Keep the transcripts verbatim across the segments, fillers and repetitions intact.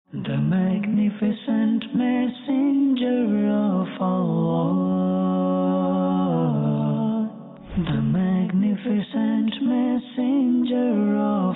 The magnificent messenger of Allah, the magnificent messenger of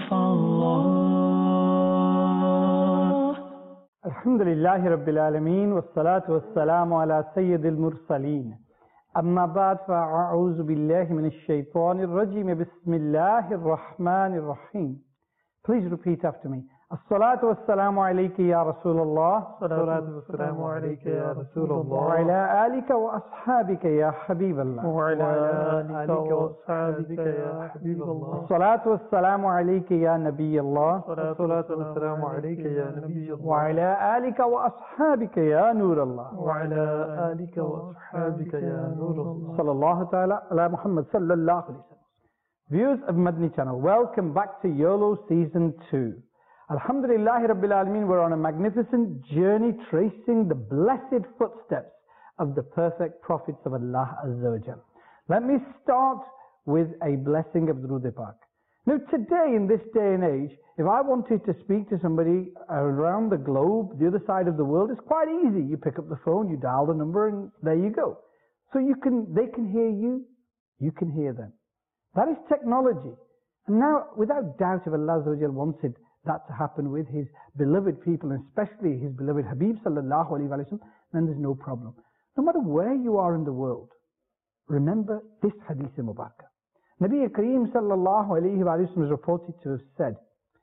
Allah. Alhamdulillahi Rabbil Alameen, wassalatu wassalamu ala Sayyidil Mursaleen. Amma ba'd, fa'a'uzu billahi minash shaitanir rajim, bismillahir rahmanir rahim. Please repeat after me. As-salatu wassalamu alayka ya Rasulullah. As-salatu wassalamu alayka ya Rasulullah. Wa ala alika wa ashabika ya Habiballah. Wa ala alika wa ashabika ya Habiballah. As-salatu wassalamu alayka ya Nabiyallah. As-salatu wassalamu alayka ya Nabiyallah. Wa ala alika wa ashabika ya Nurallah. Wa ala alika wa ashabika ya Nurallah. Sallallahu ta'ala ala Muhammad sallallahu alayhi wa sallam. Viewers of Madani Channel, welcome back to YOLO Season two. Alhamdulillahi Rabbil Alameen, we're on a magnificent journey tracing the blessed footsteps of the perfect prophets of Allah Azza wa Jal. Let me start with a blessing of Durood Pak. Now today, in this day and age, if I wanted to speak to somebody around the globe, the other side of the world, it's quite easy. You pick up the phone, you dial the number, and there you go. So you can, they can hear you, you can hear them. That is technology. And now, without doubt, if Allah Azza wa Jal wanted that to happen with His beloved people, and especially His beloved Habib sallallahu alayhi wa sallam, then there's no problem. No matter where you are in the world, remember this hadith mubarakah. Nabi Kareem sallallahu alayhi wa sallam is reported to have said,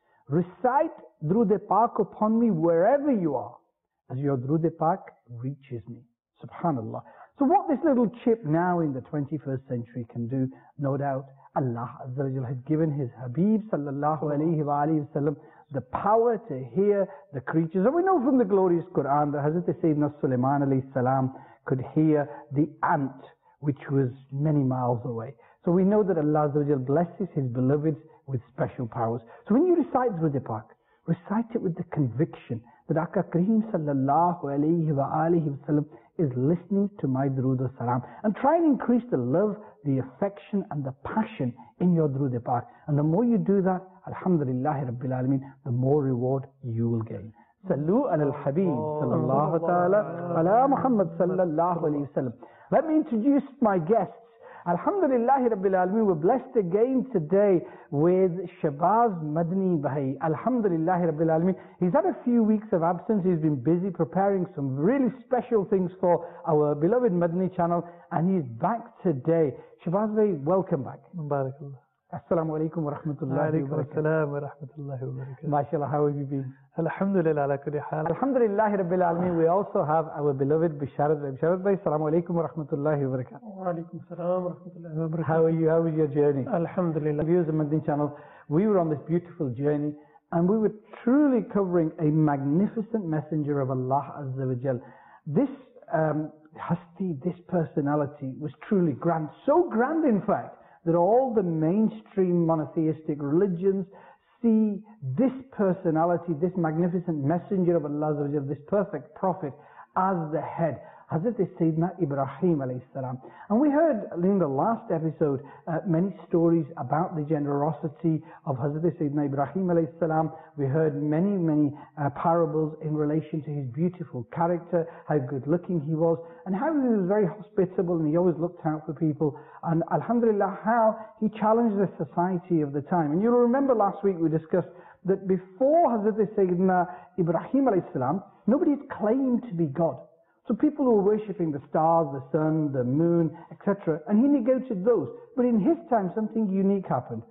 recite Durood Pak upon me wherever you are, as your Durood Pak reaches me. Subhanallah. So what this little chip now in the twenty-first century can do, no doubt, Allah Azza wa Jal has given His Habib sallallahu alayhi wa sallam the power to hear the creatures. And we know from the glorious Quran that Hazrat Sayyidina Sulaiman alayhi salam could hear the ant which was many miles away. So we know that Allah Azza wa Jal blesses His beloveds with special powers. So when you recite Durood Pak, recite it with the conviction that Aka Kareem sallallahu alayhi wa alihi wa sallam is listening to my Durood Salam, and try and increase the love, the affection and the passion in your Durood Pak. And the more you do that, Alhamdulillahi Rabbil Alameen, the more reward you will gain. Sallu ala al-Habib sallallahu ta'ala ala Muhammad sallallahu alayhi wa sallam. Let me introduce my guests. Alhamdulillahi Rabbil Alameen, we're blessed again today with Shahbaz Madani Bhai. Alhamdulillahi Rabbil Alameen. He's had a few weeks of absence. He's been busy preparing some really special things for our beloved Madani channel, and he's back today. Shahbaz Bhai, welcome back. Barakallah. Assalamu alaikum wa rahmatullahi wa barakatuh. Assalam wa rahmatullahi wa barakatuh. MashaAllah, how have you been? Alhamdulillah ala kulli hal. Alhamdulillahi Rabbil Alameen. We also have our beloved Bisharat Bhai. Bisharat Bhai, assalamu alaikum wa rahmatullahi wa barakatuh. Wa alaikum assalam wa rahmatullahi wa barakatuh. How are you? How was your journey? Alhamdulillah. Viewers of Madani Channel, we were on this beautiful journey, and we were truly covering a magnificent messenger of Allah Azza wa Jal. This um, hasti, this personality was truly grand. So grand, in fact, that all the mainstream monotheistic religions see this personality, this magnificent messenger of Allah Azza wa Jal, this perfect prophet, as the head. Hazrat Sayyidina Ibrahim alayhi salam. And we heard in the last episode uh, many stories about the generosity of Hazrat Sayyidina Ibrahim alayhi salam. We heard many, many uh, parables in relation to his beautiful character, how good looking he was, and how he was very hospitable and he always looked out for people. And alhamdulillah, how he challenged the society of the time. And you'll remember last week we discussed that before Hazrat Sayyidina Ibrahim alayhi salam, nobody had claimed to be God. So people who were worshipping the stars, the sun, the moon, et cetera, and he negated those. But in his time, something unique happened.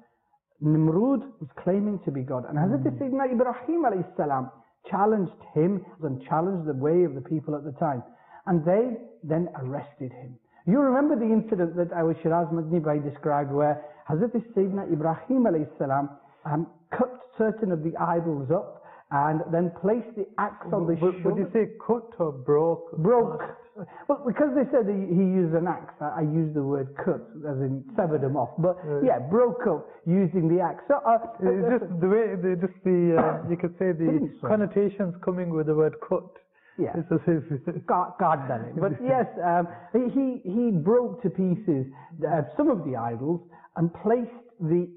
Nimrud was claiming to be God, and Hazrat mm. Sayyidina Ibrahim alayhi salam challenged him and challenged the way of the people at the time, and they then arrested him. You remember the incident that our Shiraz Madani Bhai described, where Hazrat Sayyidina Ibrahim alayhi salam um, cut certain of the idols up, and then placed the axe on the shoulder. Would you say cut or broke? Broke. Well, because they said he, he used an axe, I, I use the word cut, as in severed them off. But uh, yeah, broke up using the axe. So, uh, it's just the way, the, just the, uh, you could say the connotations coming with the word cut. Yeah, it's as if God, God done it. But yes, um, he he broke to pieces uh, some of the idols and placed the axe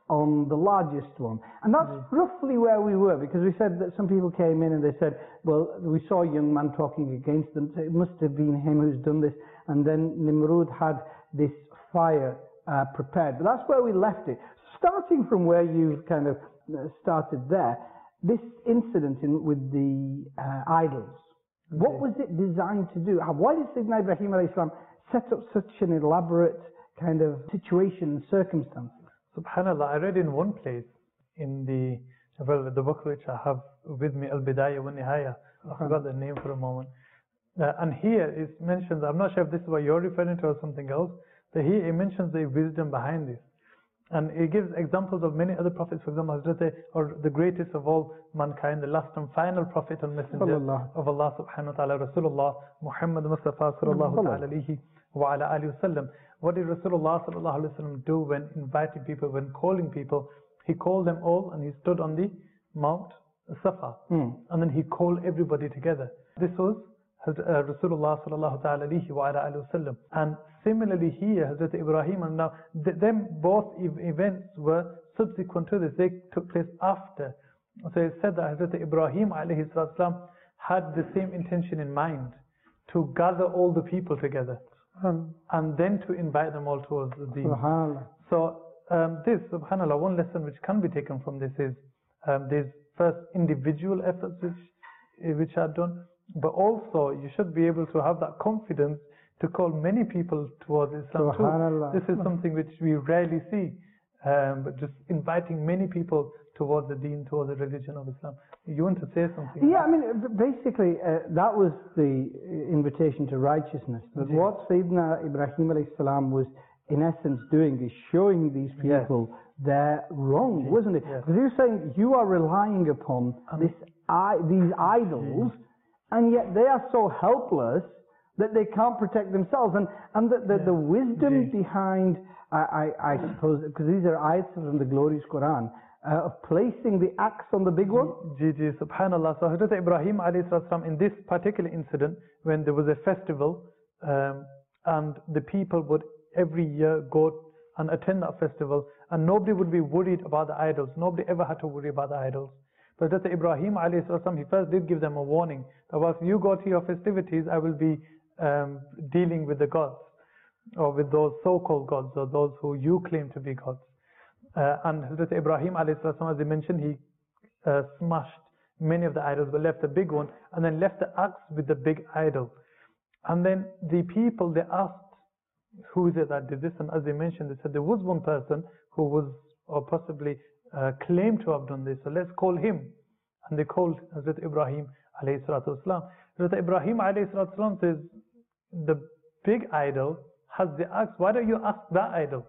on the largest one. And that's mm-hmm. roughly where we were, because we said that some people came in and they said, well, we saw a young man talking against them, so it must have been him who's done this. And then Nimrud had this fire uh, prepared. But that's where we left it. Starting from where you kind of started there, this incident in, with the uh, idols, okay. what was it designed to do? Why did Sayyidina Ibrahim alayhi salam set up such an elaborate kind of situation and circumstances? Subhanallah, I read in one place in the well, the book which I have with me, Al-Bidayah wa Nihaya. I forgot the name for a moment. Uh, and here it mentions, I'm not sure if this is what you're referring to or something else, but here it mentions the wisdom behind this. And it gives examples of many other prophets, for example, Hazrat, or the greatest of all mankind, the last and final prophet and messenger of Allah subhanahu wa ta'ala, Rasulullah Muhammad Mustafa sallallahu alayhi wa ala alihi wa sallam. What did Rasulullah sallallahu alayhi wa sallam do when inviting people, when calling people? He called them all and he stood on the Mount Safa. Mm. And then he called everybody together. This was uh, Rasulullah sallallahu alayhi wa ala alihi wa sallam. And similarly here, Hazrat Ibrahim, and now th them both ev events were subsequent to this. They took place after. So it said that Hazrat Ibrahim alayhi salam had the same intention in mind, to gather all the people together. Um, and then to invite them all towards the deen. So um, this, subhanAllah, one lesson which can be taken from this is um, there's first individual efforts which, which are done, but also you should be able to have that confidence to call many people towards Islam too. This is something which we rarely see, um, but just inviting many people towards the deen, towards the religion of Islam. You want to say something? Yeah, I mean, basically, uh, that was the invitation to righteousness. But yeah. what Sayyidina Ibrahim alayhi salam was, in essence, doing is showing these people yes. they're wrong, yes. wasn't it? Because yes. he was saying, you are relying upon um, this, I, these idols, yes. and yet they are so helpless that they can't protect themselves. And, and the, the, yes. the wisdom yes. behind, I, I, I suppose, because these are ayats from the glorious Quran, Uh, of placing the axe on the big one? Ji, ji, subhanallah. So Hazrat Ibrahim alayhi salam, in this particular incident, when there was a festival, um, and the people would every year go and attend that festival, and nobody would be worried about the idols. Nobody ever had to worry about the idols. But Hazrat Ibrahim alayhi salam, he first did give them a warning, that once you go to your festivities, I will be um, dealing with the gods, or with those so-called gods, or those who you claim to be gods. Uh, and Hazrat Ibrahim alayhi salam, as he mentioned, he uh, smashed many of the idols, but left the big one, and then left the axe with the big idol. And then the people, they asked, who is it that did this? And as they mentioned, they said there was one person who was, or possibly uh, claimed to have done this, so let's call him. And they called Hazrat Ibrahim alayhi salatu wasalam. Hazrat Ibrahim alayhi salatu wasalam says, the big idol has the axe, why don't you ask that idol?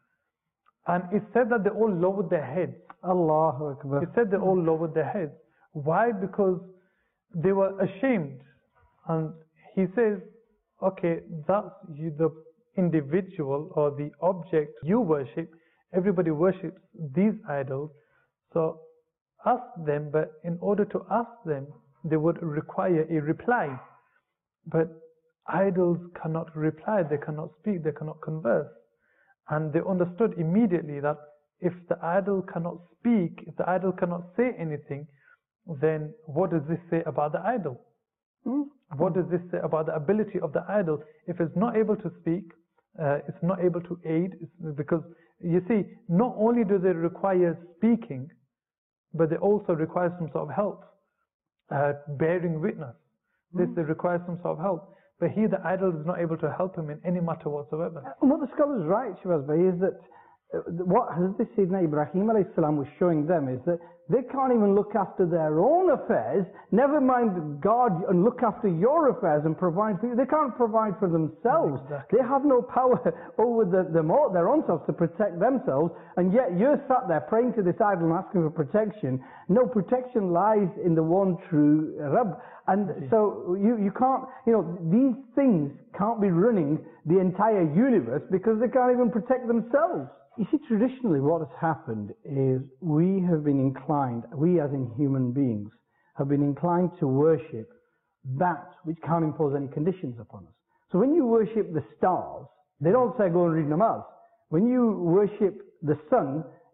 And it said that they all lowered their heads. Allahu Akbar. It said they all lowered their heads. Why? Because they were ashamed. And he says, okay, that's you, the individual or the object you worship. Everybody worships these idols. So ask them, but in order to ask them, they would require a reply. But idols cannot reply, they cannot speak, they cannot converse. And they understood immediately that if the idol cannot speak, if the idol cannot say anything, then what does this say about the idol? Hmm? What does this say about the ability of the idol? If it's not able to speak, uh, it's not able to aid, it's because you see, not only do they require speaking, but they also require some sort of help, uh, bearing witness. Hmm? This they require some sort of help. But here the idol is not able to help him in any matter whatsoever. And what the scholars write, Shahbaz Bhai, is that uh, what Hazrat Sayyidina Ibrahim alayhi salam was showing them is that they can't even look after their own affairs, never mind God and look after your affairs and provide for you. They can't provide for themselves. Exactly. They have no power over the, the, their own selves to protect themselves, and yet you're sat there praying to this idol and asking for protection. No, protection lies in the one true Rabb. And so you, you can't, you know, these things can't be running the entire universe because they can't even protect themselves. You see, traditionally what has happened is we have been inclined, we as in human beings, have been inclined to worship that which can't impose any conditions upon us. So when you worship the stars, they don't say go and read namaz. When you worship the sun,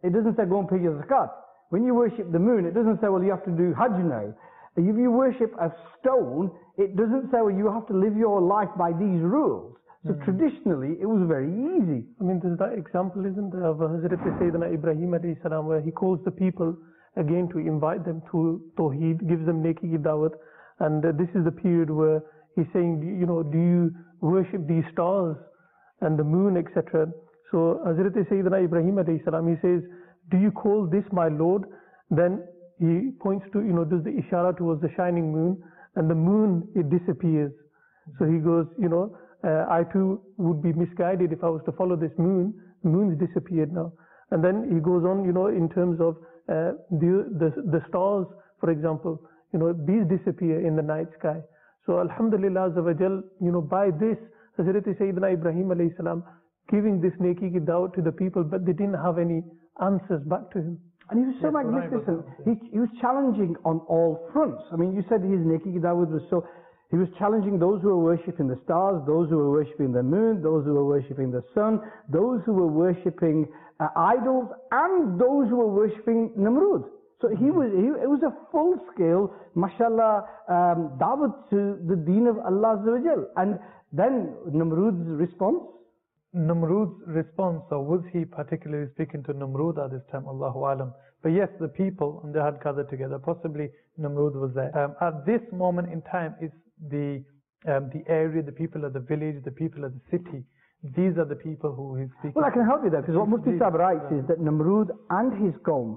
it doesn't say go and pay your zakat. When you worship the moon, it doesn't say, well, you have to do hajj now. If you worship a stone, it doesn't say, well, you have to live your life by these rules. So mm. traditionally, it was very easy. I mean, there's that example, isn't there, of Hazrat Sayyidina Ibrahim alayhi salam, where he calls the people again to invite them to Tawheed, gives them neki ki dawat, and uh, this is the period where he's saying, you know, do you worship these stars and the moon, et cetera. So Hazrat Sayyidina Ibrahim alayhi salam, he says, do you call this my Lord? Then he points to, you know, does the ishara towards the shining moon, and the moon, it disappears. So he goes, you know, uh, I too would be misguided if I was to follow this moon. The moon's disappeared now. And then he goes on, you know, in terms of uh, the, the the stars, for example, you know, these disappear in the night sky. So Alhamdulillah Azza wa Jal, you know, by this, Hazrat Sayyidina Ibrahim alayhi salam giving this neki ki dawat to the people, but they didn't have any answers back to him. And he was so yes, magnificent. He, he was challenging on all fronts. I mean, you said his neki ki dawat was so, he was challenging those who were worshipping the stars, those who were worshipping the moon, those who were worshipping the sun, those who were worshipping uh, idols, and those who were worshipping Namrud. So he was, he, it was a full-scale, mashallah, um, dawat to the deen of Allah Azza wa Jal. And then Namrud's response? Namrud's response, or was he particularly speaking to Namrud at this time? Allahu Alam. But yes, the people, and they had gathered together. Possibly Namrud was there. Um, at this moment in time, it's the um, the area, the people of the village, the people of the city. These are the people who he's speaking. Well, I can help you there, because what Mufti Sahib writes is that Namrud and his qawm,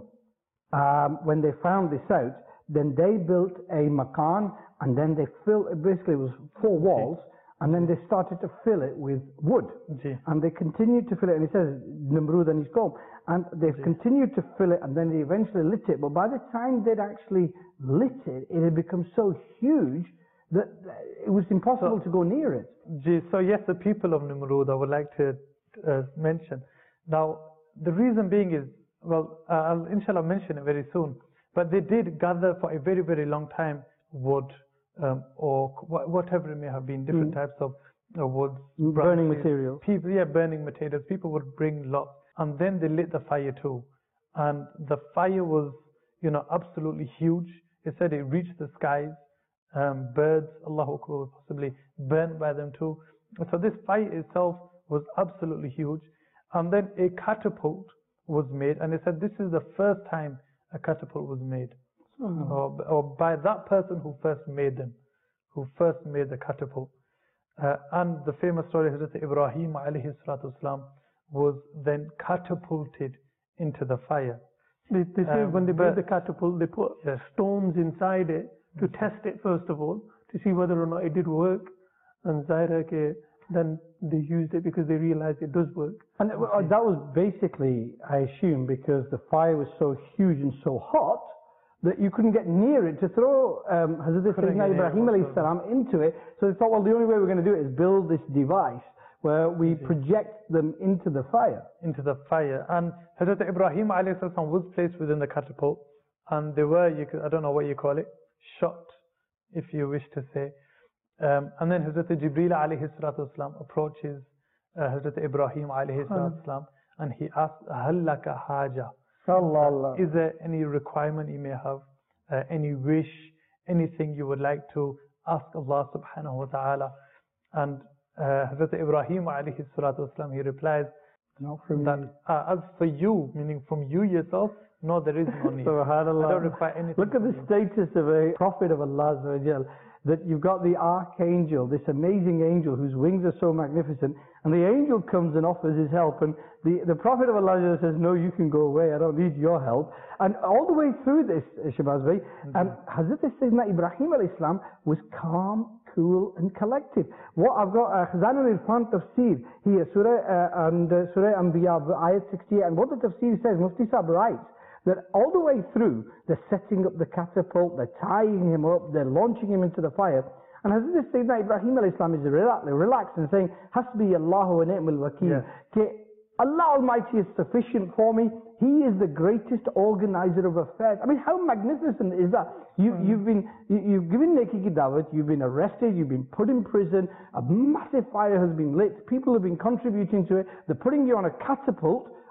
um, when they found this out, then they built a makan, and then they filled, basically it was four walls, and then they started to fill it with wood. Ji. And they continued to fill it, and he says, Namrud and his qawm, and they've Ji. continued to fill it, and then they eventually lit it. But by the time they'd actually lit it, it had become so huge that it was impossible so, to go near it. Ji. So yes, the people of Namrud, I would like to uh, mention. Now, the reason being is, well, uh, I'll inshallah mention it very soon, but they did gather for a very, very long time wood, um, or whatever it may have been, different mm. types of uh, woods. Burning materials. People, yeah, burning materials. People would bring lots, and then they lit the fire too. And the fire was, you know, absolutely huge. It said it reached the skies. Um, birds, Allahu Akbar, were possibly burned by them too. So this fire itself was absolutely huge. And then a catapult was made, and it said this is the first time a catapult was made. Oh. Or, or by that person who first made them, who first made the catapult. Uh, and the famous story, Hazrat Ibrahim alayhi salatu wasalam, was then catapulted into the fire. They, they say um, when they made the catapult, they put yes. stones inside it to test it first of all, to see whether or not it did work. And Zahira ke, then they used it because they realized it does work. And it, uh, that was basically, I assume, because the fire was so huge and so hot that you couldn't get near it to throw um, Hazrat Sayyidina Ibrahim alayhi salam into it. So they thought, well, the only way we're going to do it is build this device where we project them into the fire. Into the fire. And Hazrat Ibrahim alayhi salam was placed within the catapult, and they were, you could, I don't know what you call it, shot, if you wish to say. Um, and then Hazrat Jibreel alayhi salatu wasalam approaches uh, Hazrat Ibrahim alayhi salatu wasalam, and he asks, هَلْ لَكَ حَاجَةٌ? Allah. Is there any requirement you may have, uh, any wish, anything you would like to ask Allah subhanahu wa ta'ala? And uh, Hazrat Ibrahim alayhi salatu wasalam, he replies, not from that uh, as for you, meaning from you yourself, no, there is no need. SubhanAllah. I don't require anything. Look at the status of a prophet of Allah Azza wa Jal, that you've got the archangel, this amazing angel whose wings are so magnificent, and the angel comes and offers his help, and the, the prophet of Allah says, no, you can go away, I don't need your help. And all the way through this, Shahbaz Bhai, mm-hmm. um, Hazrat Sayyidina Ibrahim alayhi salam was calm, cool and collected. What I've got, uh, Khazan al-Irfan tafsir here, Surah uh, and uh, Surah Anbiya, ayat sixty-eight, and what the tafsir says, Mufti Sahib writes, that all the way through, they're setting up the catapult, they're tying him up, they're launching him into the fire. And Hazrat Sayyidina Ibrahim alayhi salam is relaxed and saying, Hasbi Allahu wa ni'mal wakeel. Yes. Allah Almighty is sufficient for me. He is the greatest organizer of affairs. I mean, how magnificent is that? You, mm. You've been, you, you've given neki ki dawat, you've been arrested, you've been put in prison, a massive fire has been lit, people have been contributing to it, they're putting you on a catapult,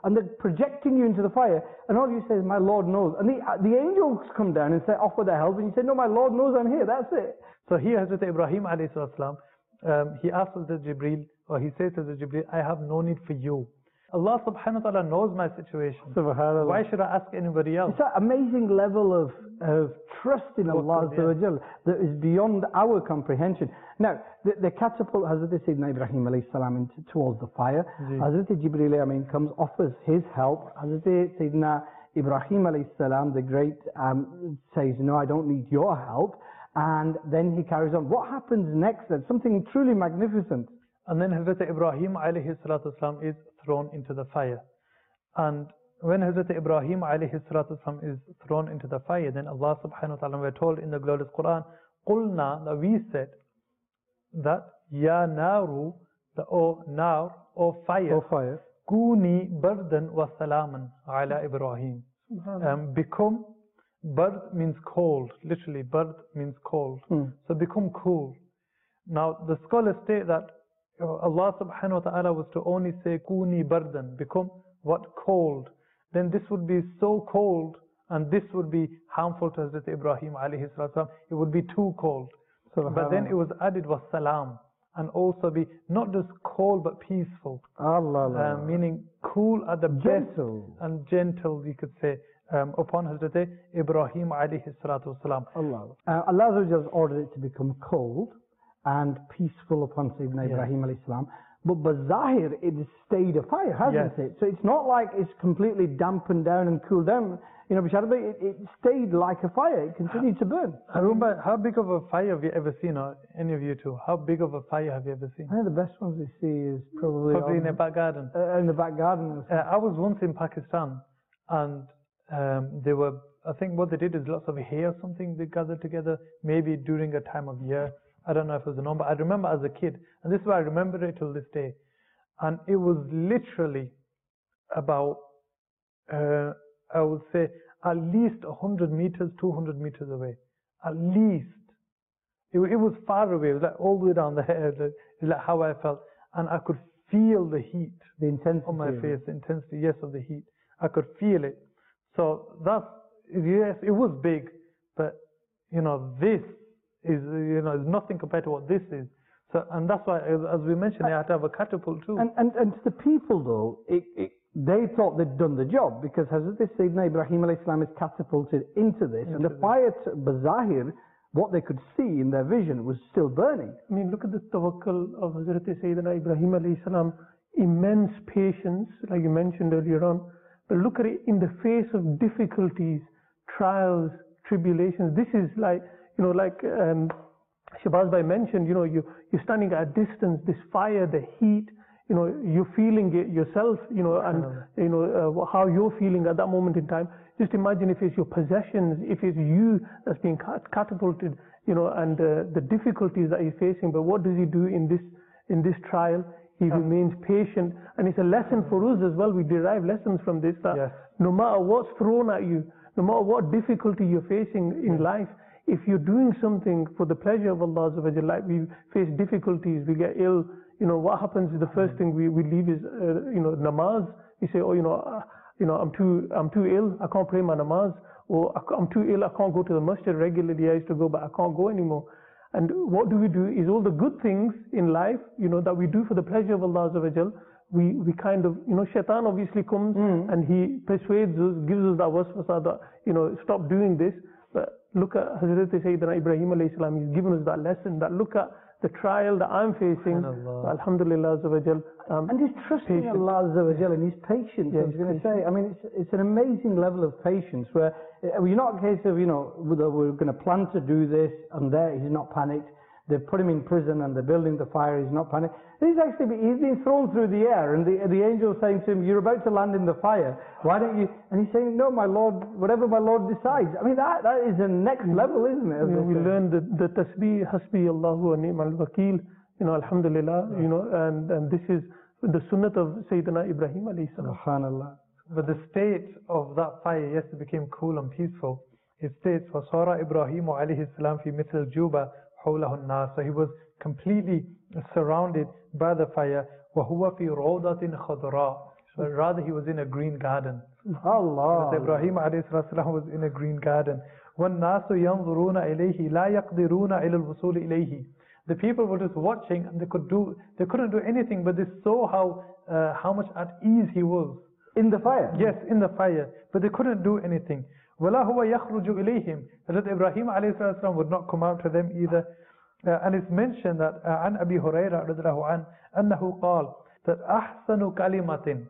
and they're projecting you into the fire, and all you say is, my Lord knows. And the, the angels come down and say, offer their help, and you say, no, my Lord knows I'm here, that's it. So here Hazrat Ibrahim alayhi salam, um, he asks the Jibreel, or he says to the Jibreel, I have no need for you. Allah subhanahu wa ta'ala knows my situation. Subhanallah. Why should I ask anybody else? It's that amazing level of, of trust in Allah yeah. that is beyond our comprehension. Now, the, the catapult Hazrat Sayyidina Ibrahim alayhi salam into, towards the fire. Ji. Hazrat Jibreel Amin comes, offers his help. Hazrat Sayyidina Ibrahim alayhi salam, the great, um, says, no, I don't need your help. And then he carries on. What happens next then? Something truly magnificent. And then Hazrat Ibrahim alayhi salatu wasalam is thrown into the fire. And when Hazrat Ibrahim alayhi salatu wasalam is thrown into the fire, then Allah subhanahu wa ta'ala, we're told in the glorious Quran, Qulna, that we said that, Ya naru, the O nar, O fire, O fire, Kuni bardan wa salaman ala Ibrahim. Um, become, bard means cold, literally, bard means cold. Hmm. So become cool. Now, the scholars state that Allah subhanahu wa ta'ala was to only say kuni bardan, become what? Cold. Then this would be so cold, and this would be harmful to Hazrat Ibrahim alayhi salam. It would be too cold. But then it was added was salam, and also be not just cold but peaceful. Allah, Allah. Uh, meaning cool at the Gentle. best and gentle, we could say, um, upon Hazrat Ibrahim alayhi salatu wasalam. Allah. Uh, Allah has ordered it to become cold and peaceful upon Sayyidina Yes. Ibrahim alayhi salam. But Bazahir, it has stayed afire, hasn't Yes. it? So it's not like it's completely dampened down and cooled down. You know, Bisharabi, it, it stayed like a fire. It continued to burn. Harumba, how big of a fire have you ever seen, or any of you two? How big of a fire have you ever seen? I think the best ones we see is probably, Probably in on, a back garden. uh, in the back garden. Uh, I was once in Pakistan, and um, they were, I think what they did is lots of hay or something they gathered together, maybe during a time of year. I don't know if it was a number. I remember as a kid, and this is why I remember it till this day. And it was literally about, uh, I would say, at least one hundred meters, two hundred meters away. At least. It, it was far away. It was like all the way down there. It's like how I felt. And I could feel the heat The intensity. on my of it. face, the intensity, yes, of the heat. I could feel it. So that's, yes, it was big, but, you know, this is, you know, is nothing compared to what this is. So, and that's why, as we mentioned, they had to have a catapult too. And, and, and to the people, though, it, it, they thought they'd done the job, because Hazrat Sayyidina Ibrahim alayhi salam is catapulted into this, Into and the this. fire, to Bazahir, what they could see in their vision was still burning. I mean, look at the tawakkul of Hazrat Sayyidina Ibrahim alayhi salam, immense patience, like you mentioned earlier on. But look at it in the face of difficulties, trials, tribulations. This is like, you know, like um, Shabazz Bhai mentioned, you know, you, you're standing at a distance, this fire, the heat, you know, you're feeling it yourself, you know, and, you know, uh, how you're feeling at that moment in time. Just imagine if it's your possessions, if it's you that's being catapulted, you know, and uh, the difficulties that he's facing. But what does he do in this, in this trial? He remains patient. And it's a lesson for us as well. We derive lessons from this, that Yes. no matter what's thrown at you, no matter what difficulty you're facing in life, if you're doing something for the pleasure of Allah, like we face difficulties, we get ill, you know, what happens is the first thing we, we leave is, uh, you know, namaz. We say, oh, you know, uh, you know, I'm too, I'm too ill, I can't pray my namaz. Or I'm too ill, I can't go to the masjid regularly, I used to go, but I can't go anymore. And what do we do is all the good things in life, you know, that we do for the pleasure of Allah, we, we kind of, you know, shaitan obviously comes mm. and he persuades us, gives us that waswasa that, you know, stop doing this. But look at Hazrat Sayyidina Ibrahim alayhi salam, he's given us that lesson, that look at the trial that I'm facing. Alhamdulillah, um, and he's trusting patient. Allah and his patience. Yes, I was going to say, I mean, it's, it's an amazing level of patience where you're not a case of, you know, we're going to plan to do this, and there he's not panicked. They've put him in prison and they're building the fire, he's not panicked. He's actually, he's been thrown through the air, and the, the angel saying to him, you're about to land in the fire, why don't you, and he's saying, no, my Lord, whatever my Lord decides. I mean, that, that is a next level, isn't it? You know, we learn the, the tasbih, hasbi Allahu wa ni'mal wakil, you know, alhamdulillah, you know, and, and this is the sunnat of Sayyidina Ibrahim alayhi salam. Subhanallah. But the state of that fire, yes, it became cool and peaceful. It states, وَصَارَ إِبْرَاهِيمُ عَلَيْهِ السَّلَامُ فِي مِثْلِ الْجُوبَ حَوْلَهُ النَّارِ. So he was completely surrounded by the fire. وَهُوَ فِي رَوْضَةٍ خَضْرَاء. but rather he was in a green garden. Allah. Hazrat Ibrahim alayhi salam was in a green garden. وَالنَّاسُ يَنْظُرُونَ إِلَيْهِ لَا يَقْدِرُونَ إِلَى الْوُصُولِ إِلَيْهِ. The people were just watching and they could do, they couldn't do anything, but they saw how uh, how much at ease he was. In the fire? Yes, in the fire, but they couldn't do anything. وَلَا هُوَ يَخْرُجُ إِلَيْهِمْ. Hazrat Ibrahim alayhi salam would not come out to them either. Uh, and it's mentioned that uh, عن أبي هريرة رضي الله عنه أنه قال that أحسن كلمة,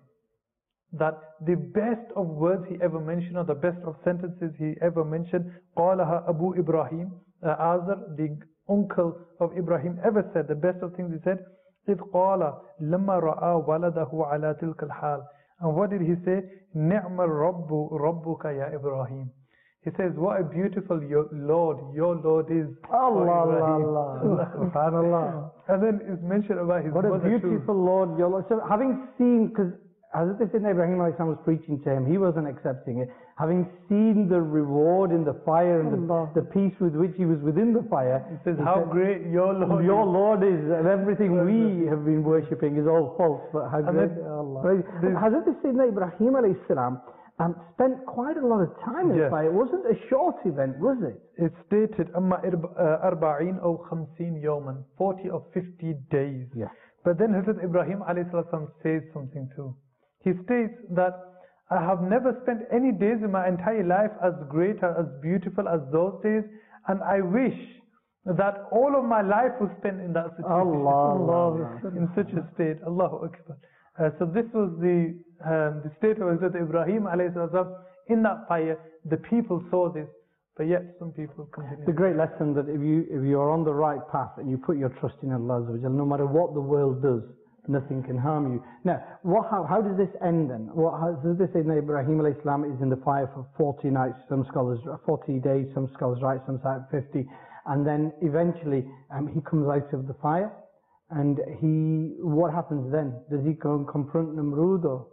that the best of words he ever mentioned, or the best of sentences he ever mentioned, قالها أبو إبراهيم, uh, Azar, the uncle of Ibrahim, ever said. The best of things he said, إذ قال لما رأى ولده على تلك الحال. And what did he say? نعم الرب ربك يا إبراهيم. He says, what a beautiful your Lord, your Lord is. Allah, Allah, Allah, subhanallah. And then it's mentioned about his What a mother beautiful too. Lord, your Lord. So having seen, because Hazrat Sayyidina Ibrahim alayhi salam was preaching to him, he wasn't accepting it. Having seen the reward in the fire and the, the peace with which he was within the fire, He says, he how said, great your Lord your is. Lord is, and everything we have been worshipping is all false. But how And great then Allah. this- Hazrat Sayyidina Ibrahim alayhi salam um, spent quite a lot of time in the Yes. fire. It wasn't a short event, was it? It's stated أما أربعين أو خمسين يوما, forty or fifty days. Yeah. But then Hazrat Ibrahim alayhi salam says something too. He states that I have never spent any days in my entire life as great or as beautiful as those days, and I wish that all of my life was spent in that situation. Allah, Allah. In such a state. Allahu Akbar. Uh, so this was the um, the state of Hazrat Ibrahim alayhi salam in that fire. The people saw this, but yet some people continue. It's a great lesson that if you if you are on the right path and you put your trust in Allah Azza wa Jal, no matter what the world does, nothing can harm you. Now, what, how, how does this end then? What has this Sayyidina Ibrahim alayhi salam is in the fire for forty nights, some scholars, forty days, some scholars write, some say fifty, and then eventually um, he comes out of the fire, and he, what happens then? Does he go and confront Namrud or?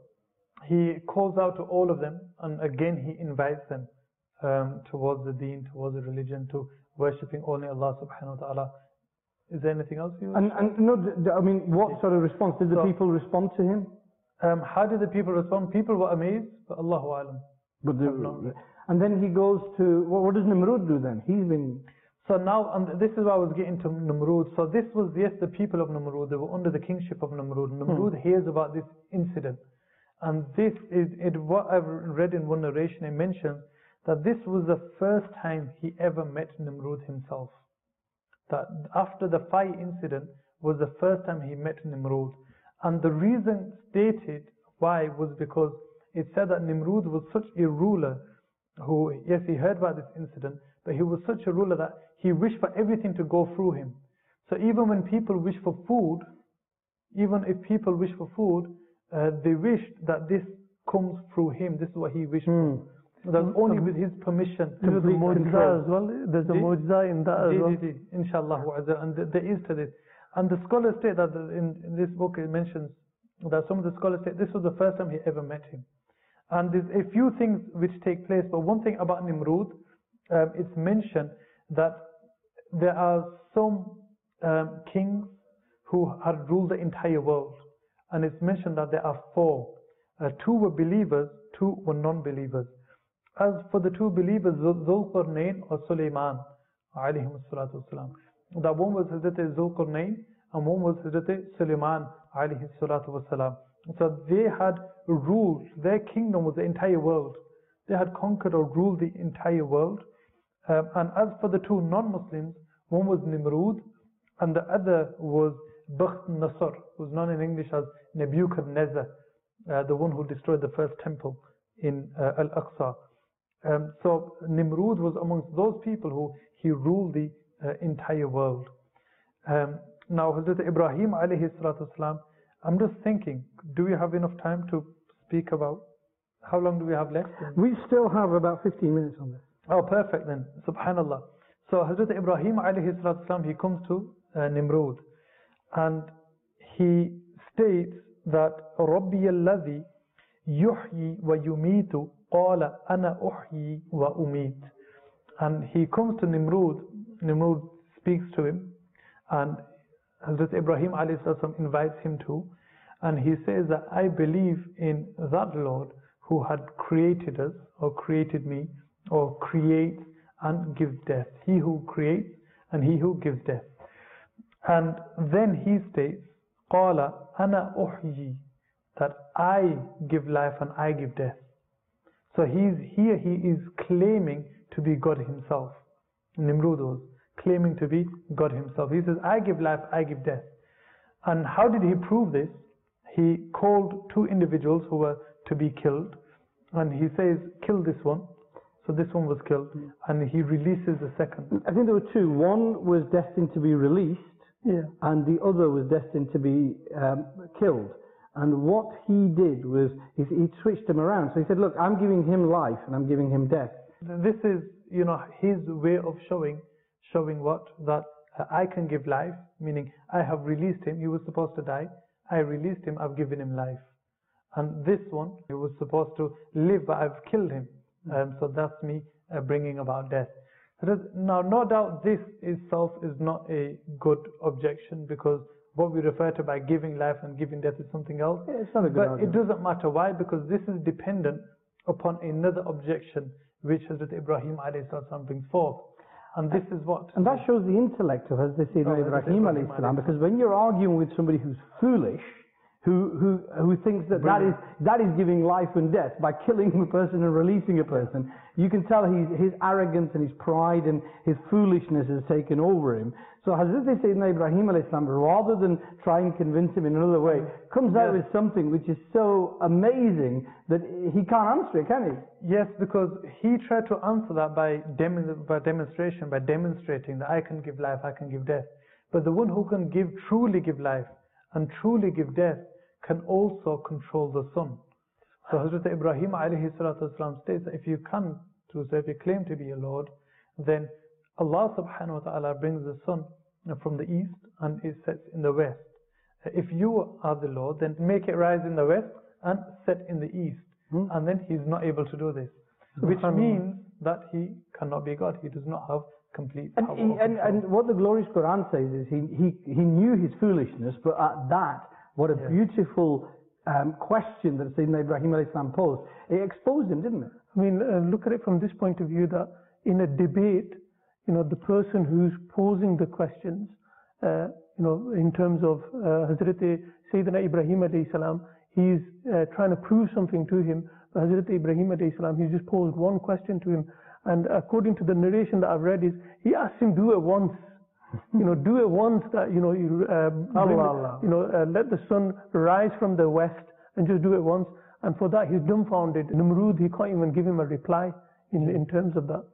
He calls out to all of them, and again he invites them um, towards the deen, towards the religion, to worshipping only Allah subhanahu wa ta'ala. Is there anything else you And, and no, d- d- I mean, what sort of response? Did the So- people respond to him? Um, how did the people respond? People were amazed, but Allahu Alam. But the, Have not. and then he goes to, what, what does Namrud do then? He's been, So now, and this is why I was getting to Namrud. So this was, yes, the people of Namrud, they were under the kingship of Namrud. Namrud hears about this incident. And this is, it, what I've read in one narration, it mentions that this was the first time he ever met Namrud himself. That after the fire incident was the first time he met Nimrud. And the reason stated why was because it said that Nimrud was such a ruler who, yes, he heard about this incident, but he was such a ruler that he wished for everything to go through him. So even when people wish for food, even if people wish for food, uh, they wished that this comes through him. This is what he wished for. That's only with his permission. There's a complete mu'jiza control. as well. There's a Ji- mu'jiza in that as well. Ji, ji, ji, Inshallah, and th- there is to this. And the scholars say that in, in this book it mentions that some of the scholars say this was the first time he ever met him. And there's a few things which take place, but one thing about Nimrud, um, it's mentioned that there are some um, kings who had ruled the entire world. And it's mentioned that there are four. Uh, two were believers, two were non-believers. As for the two believers, Zul- Zulqarnain or Sulaiman, alayhim salatu wasalam, that one was Hazrat Zulqarnain and one was Hazrat Sulaiman, alayhi salatu wasalam. So they had ruled, their kingdom was the entire world. They had conquered or ruled the entire world. Um, and as for the two non-Muslims, one was Nimrud and the other was Bakht Nasr, who's known in English as Nebuchadnezzar, uh, the one who destroyed the first temple in uh, Al-Aqsa. Um, so Nimrud was amongst those people who he ruled the uh, entire world. Um, now Hazrat Ibrahim alayhi salatu wasalam, I'm just thinking, do we have enough time to speak about, how long do we have left? we still have about fifteen minutes on this. Oh, perfect then. Subhanallah. So Hazrat Ibrahim alayhi salatu wasalam, he comes to uh, Nimrud and he states that رَبِّيَ الَّذِي يُحْيِي وَيُمِيتُ قَالَ أَنَا أُحْيِي وَأُمِيتُ. And he comes to Nimrud, Nimrud speaks to him, and Hazrat Ibrahim alayhi salam invites him to, And he says that I believe in that Lord who had created us, or created me, or creates and gives death. He who creates and he who gives death. And then he states, قَالَ أَنَا أُحْيِي, that I give life and I give death. So he's here, he is claiming to be God himself. Nimrud was claiming to be God himself. He says, I give life, I give death. And how did he prove this? He called two individuals who were to be killed, and he says, kill this one. So this one was killed, and he releases the second. I think there were two. One was destined to be released, Yeah. and the other was destined to be um, killed. And what he did was, he, he switched them around. So he said, look, I'm giving him life, and I'm giving him death. This is, you know, his way of showing, showing what? That uh, I can give life, meaning I have released him. He was supposed to die. I released him, I've given him life. And this one, he was supposed to live, but I've killed him. Um, so that's me uh, bringing about death. Now, no doubt this itself is not a good objection, because what we refer to by giving life and giving death is something else. Yeah, it's not a good but argument. it doesn't matter. Why? Because this is dependent upon another objection which Hazrat Ibrahim alayhi salam brings forth. And this is what? And that shows the intellect of Hazrat Sayyidina Oh, Hazrat Ibrahim Ibrahim alayhi salam, because when you're arguing with somebody who's foolish, who, who, who thinks that that is, that is giving life and death by killing a person and releasing a person, you can tell he's, his arrogance and his pride and his foolishness has taken over him. So Hazrat Sayyidina Ibrahim alayhi salam, rather than try and convince him in another way, comes out with something which is so amazing that he can't answer it, can he? Yes, because he tried to answer that by, dem by demonstration, by demonstrating that I can give life, I can give death. But the one who can give, truly give life and truly give death, can also control the sun. So Hazrat Ibrahim alayhi salatu wasalam states that if you can do so, if you claim to be a Lord, then Allah subhanahu wa ta'ala brings the sun from the east and it sets in the west. If you are the Lord, then make it rise in the west and set in the east. Hmm. And then he's not able to do this. Which means that he cannot be God. He does not have complete And, power. he, or and, control. and what the glorious Quran says is he, he, he knew his foolishness, but at that, what a Yeah. beautiful um, question that Sayyidina Ibrahim alayhi salam posed. It exposed him, didn't it? I mean, uh, look at it from this point of view, that in a debate, you know, the person who's posing the questions, uh, you know, in terms of uh, Hazrat Sayyidina Ibrahim alayhi salam, he's uh, trying to prove something to him. But Hazrat Ibrahim alayhi salam, he's just posed one question to him, and according to the narration that I've read, is he asked him do it once. You know, do it once, that, you know, you, uh, bring, Allah, Allah. you know, uh, let the sun rise from the west, and just do it once. And for that, he's dumbfounded. Nimrud, he can't even give him a reply in, in terms of that.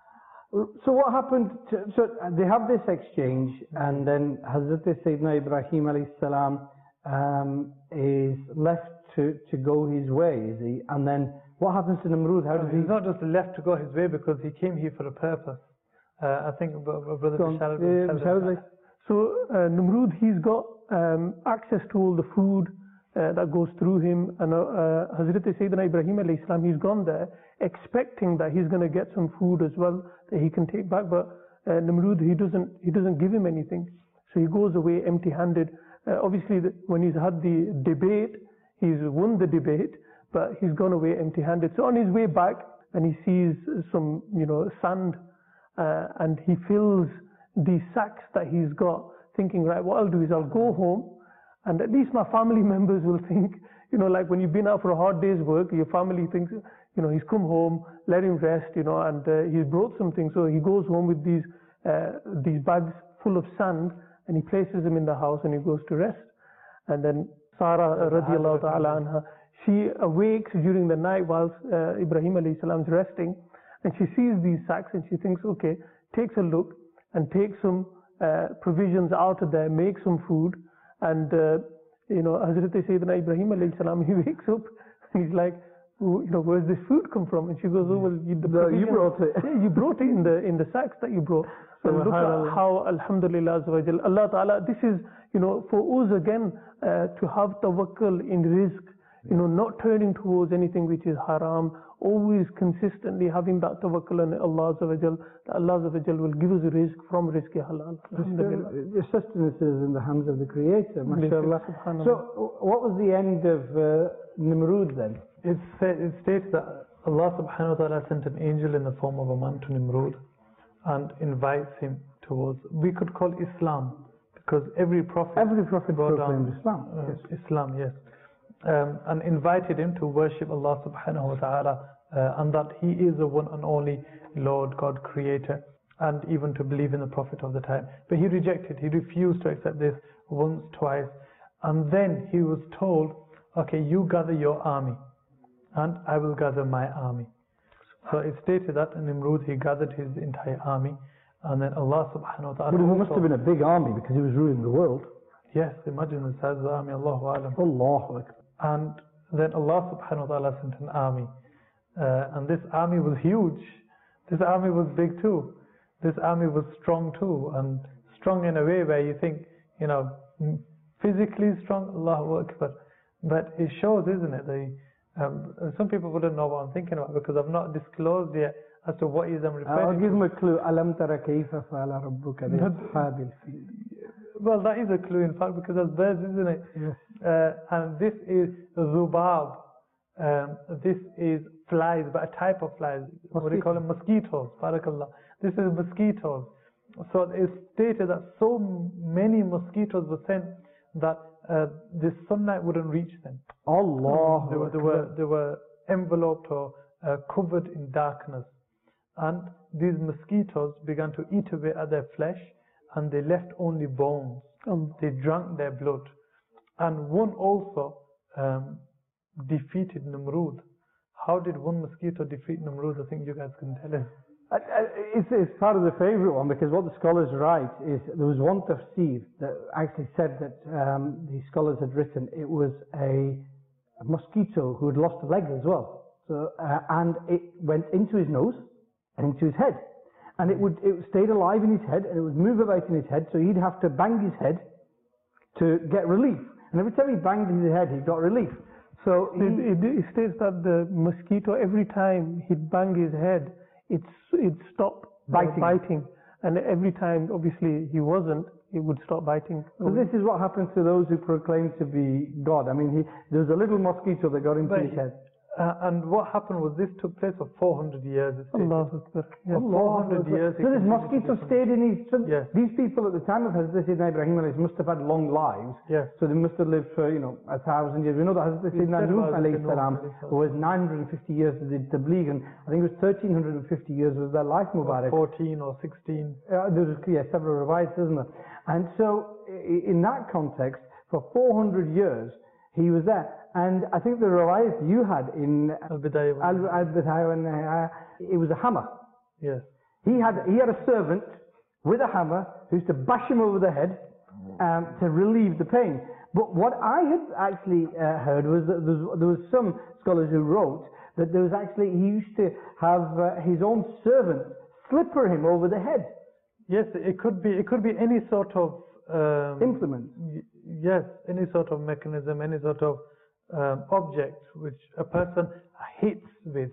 So what happened, to, so they have this exchange, and then Hazrat Sayyidina Ibrahim alayhi salam um, is left to, to go his way, is he? And then what happens to Nimrud? How does he... He's not just left to go his way, because he came here for a purpose. Uh, I think Brother Go on. Bashar Yeah, will tell Bashar, us please. So uh, Nimrud, he's got um, access to all the food uh, that goes through him, and uh, Hazrat Sayyidina Ibrahim alayhi salam, he's gone there expecting that he's going to get some food as well that he can take back, but uh, Nimrud, he doesn't he doesn't give him anything, so he goes away empty-handed. Uh, obviously, the, when he's had the debate, he's won the debate, but he's gone away empty-handed. So on his way back, and he sees some, you know, sand. Uh, and he fills these sacks that he's got, thinking, right, what I'll do is I'll go home, and at least my family members will think, you know, like when you've been out for a hard day's work, your family thinks, you know, he's come home, let him rest, you know, and uh, he's brought something. So he goes home with these uh, these bags full of sand, and he places them in the house, and he goes to rest. And then Sarah radiallahu ta'ala anha, she awakes during the night whilst uh, Ibrahim alayhi salam is resting, and she sees these sacks, and she thinks, okay, takes a look and takes some uh, provisions out of there, makes some food, and uh, you know, Hazrat Sayyidina Ibrahim alayhi salam, he wakes up and he's like, you know, where's this food come from? And she goes, oh, well, you, the No, you provisions- brought it. Yeah, you brought it in the in the sacks that you brought. So look at how, alhamdulillah, azza wa jal, Allah Ta'ala, this is, you know, for us again uh, to have tawakkul in rizq, You know, not turning towards anything which is haram, always consistently having that tawakkul on Allah Azza wa Jal, that Allah Azza wa Jal will give us rizq from rizq halal. Alhamdulillah. The sustenance is in the hands of the Creator, mashallah. Subhanallah. So, what was the end of uh, Nimrud then? It, sa- it states that Allah subhanahu wa ta'ala sent an angel in the form of a man to Nimrud and invites him towards, we could call Islam, because every prophet Every prophet brought proclaimed down, Islam. uh, Yes. Islam, yes. Um, and invited him to worship Allah subhanahu wa ta'ala uh, and that He is the one and only Lord, God, Creator, and even to believe in the Prophet of the time. But he rejected, he refused to accept this once, twice, and then he was told, okay, you gather your army and I will gather my army. So it stated that in Nimrud he gathered his entire army, and then Allah subhanahu wa ta'ala But it must also- have been a big army because he was ruling the world. yes, imagine the size of the army, Allahu Alam. Allahu Akbar. And then Allah subhanahu wa ta'ala sent an army. Uh, and this army was huge. This army was big too. This army was strong too. And strong in a way where you think, you know, physically strong, Allahu Akbar. But it shows, isn't it? The, um, some people wouldn't know what I'm thinking about because I've not disclosed yet as to what is I'm referring I'll to. give him a clue. Alam tara kayfa fa'ala rabbuka bi ashabil fil. Well, that is a clue in fact because that's birds, isn't it? Yes. Uh, and this is Zubab. Um, this is flies, but a type of flies. What do you call them? Mosquitoes. Barakallah. This is mosquitoes. So it's stated that so many mosquitoes were sent that uh, the sunlight wouldn't reach them. Allah. They were, they were, they were enveloped or uh, covered in darkness. And these mosquitoes began to eat away at their flesh, and they left only bones. Um, They drank their blood. And one also um, defeated Nimrud. How did one mosquito defeat Nimrud? I think you guys can tell us. Uh, uh, It's, it's part of the favourite one because what the scholars write is there was one tafsir that actually said that um, the scholars had written it was a, a mosquito who had lost a leg as well. So uh, and it went into his nose and into his head, and it would it stayed alive in his head and it would move about in his head. So he'd have to bang his head to get relief, and every time he banged his head, he got relief. So he, it, it, it states that the mosquito, every time he'd bang his head, it's it stopped Biting. Uh, biting, and every time, obviously, he wasn't, it would stop biting. So this is what happens to those who proclaim to be God. I mean, he, there was a little mosquito that got into But his head. Uh, and what happened was this took place for four hundred years. It stated. Allahu Akbar. Yes. four hundred years. So this mosquito stayed in his... So Yes. these people at the time of Hazrat Sayyidina Ibrahim alayhi must have had long lives. Yes. So they must have lived for, you know, a thousand years. We know that Hazrat Sayyidina said Nuh about alayhi Hazrat Nuh salam alayhi salam. was nine hundred fifty years of the tabligh, and I think it was thirteen fifty years was their life Mubarak. fourteen or sixteen. Uh, there's yeah, several riwayats, isn't there? And so, i- in that context, for four hundred years, he was there. And I think the riwayat you had in Al-Bidayah. Al- Al-Bidayah and uh, it was a hammer. Yes. He had he had a servant with a hammer who used to bash him over the head um, to relieve the pain. But what I had actually uh, heard was that there was, there was some scholars who wrote that there was actually he used to have uh, his own servant slipper him over the head. Yes, it could be. It could be any sort of um, Implement. y- Yes, any sort of mechanism, any sort of um, object which a person hits with.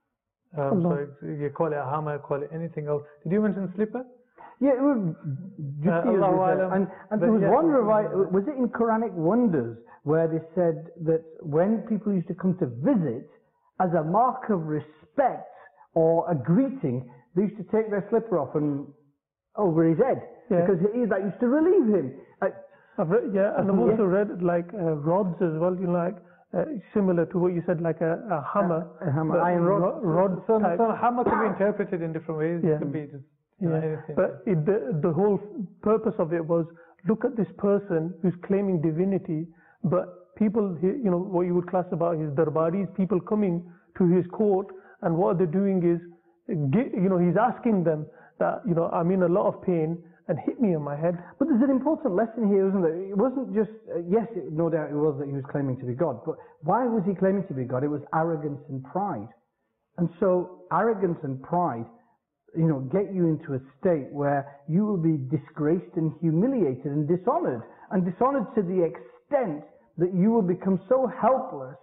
Um, so Allah. it's- you call it a hammer, call it anything else. Did you mention slipper? Yeah, it was Uh, Justice Allahu was there. Alam. and, and But there was yes, one it was- revi- was it in Quranic Wonders where they said that when people used to come to visit, as a mark of respect or a greeting, they used to take their slipper off and over his head Yeah. because he, that used to relieve him. Uh, I've read, yeah, and I've Yeah. also read like uh, rods as well, you know, like uh, similar to what you said, like a, a hammer. a hammer, but iron rod. ro- rod So, type. so hammer can be interpreted in different ways. Yeah. It could be just you know, Yeah. anything. But it, the, the whole purpose of it was look at this person who's claiming divinity, but people, he- you know, what you would class about his darbaris, people coming to his court, and what they're doing is, gi- you know, he's asking them that, you know, I'm in a lot of pain and hit me on my head. But there's an important lesson here, isn't there? It wasn't just, uh, yes, it, no doubt it was that he was claiming to be God, but why was he claiming to be God? It was arrogance and pride. And so arrogance and pride, you know, get you into a state where you will be disgraced and humiliated and dishonored, and dishonored to the extent that you will become so helpless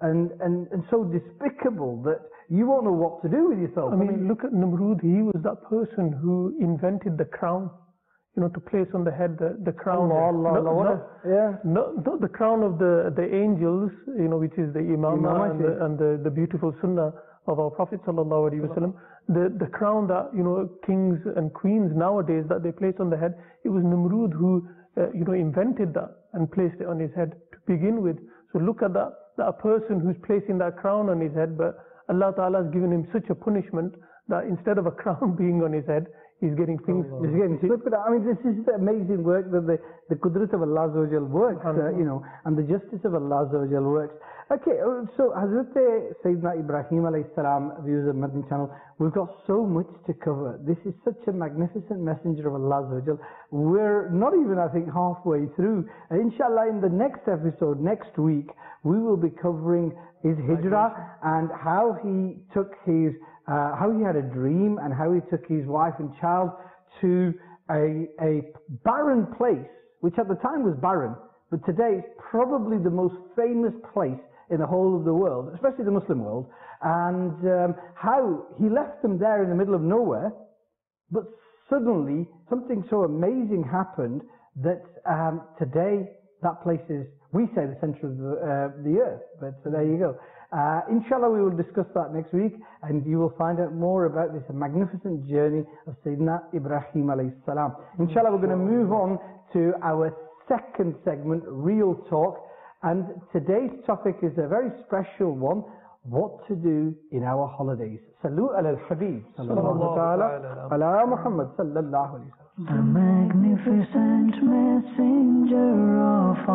and, and, and so despicable that you won't know what to do with yourself. I mean, look at Namrud. He was that person who invented the crown, you know, to place on the head the, the crown. Allah, Allah, not, Allah, not, yeah. not, not the crown of the, the angels, you know, which is the imamah Imamah, and, the, and the, the beautiful sunnah of our Prophet sallallahu alaihi wasallam. The, the crown that, you know, kings and queens nowadays that they place on the head, it was Namrud who, uh, you know, invented that and placed it on his head to begin with. So look at that, that a person who's placing that crown on his head, but Allah Ta'ala has given him such a punishment that instead of a crown being on his head, he's getting things. He's getting slipped. I mean, this is the amazing work that the, the Qudrat of Allah Azza wa Jal works, uh, you know, and the justice of Allah Azza wa Jal works. Okay, so Hazrat Sayyidina Ibrahim alayhi salam, viewers of Madani channel, we've got so much to cover. This is such a magnificent messenger of Allah Azza wa Jal. We're not even, I think, halfway through. And inshallah, in the next episode, next week, we will be covering his hijrah and how he took his, uh, how he had a dream and how he took his wife and child to a, a barren place, which at the time was barren, but today is probably the most famous place in the whole of the world, especially the Muslim world, and um, how he left them there in the middle of nowhere, but suddenly something so amazing happened that um, today that place is, we say, the center of the, uh, the earth, but so there you go. Uh, inshallah, we will discuss that next week, and you will find out more about this magnificent journey of Sayyidina Ibrahim alayhi salam. Inshallah, we're going to move on to our second segment, Real Talk, and today's topic is a very special one: what to do in our holidays. Salu ala al-Habib sallallahu ta'ala ala Muhammad sallallahu alayhi wa sallam. The magnificent messenger of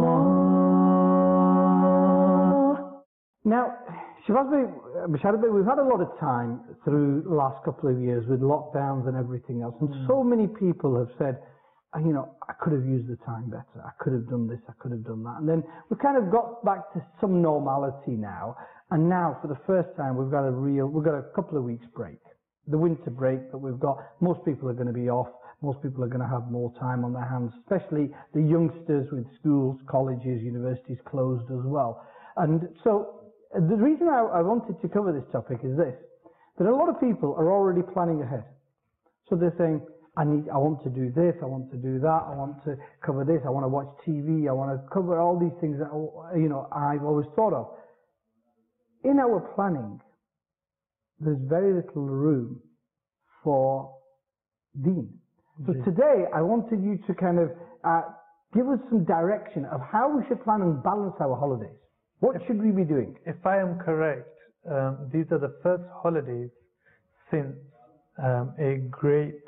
Allah. Now, Shahbaz Bhai, Bashar Bhai, we've had a lot of time through the last couple of years with lockdowns and everything else, and mm. so many people have said, you know, I could have used the time better, I could have done this, I could have done that. And then we've kind of got back to some normality now, and now for the first time we've got a real, we've got a couple of weeks break, the winter break that we've got. Most people are going to be off, most people are going to have more time on their hands, especially the youngsters with schools, colleges, universities closed as well. And so the reason I, I wanted to cover this topic is this, that a lot of people are already planning ahead. So they're saying, I need, I want to do this, I want to do that, I want to cover this, I want to watch T V, I want to cover all these things that, you know, I've always thought of. In our planning, there's very little room for deen. So today, I wanted you to kind of uh, give us some direction of how we should plan and balance our holidays. What should we be doing? If I am correct, um, these are the first holidays since um, a great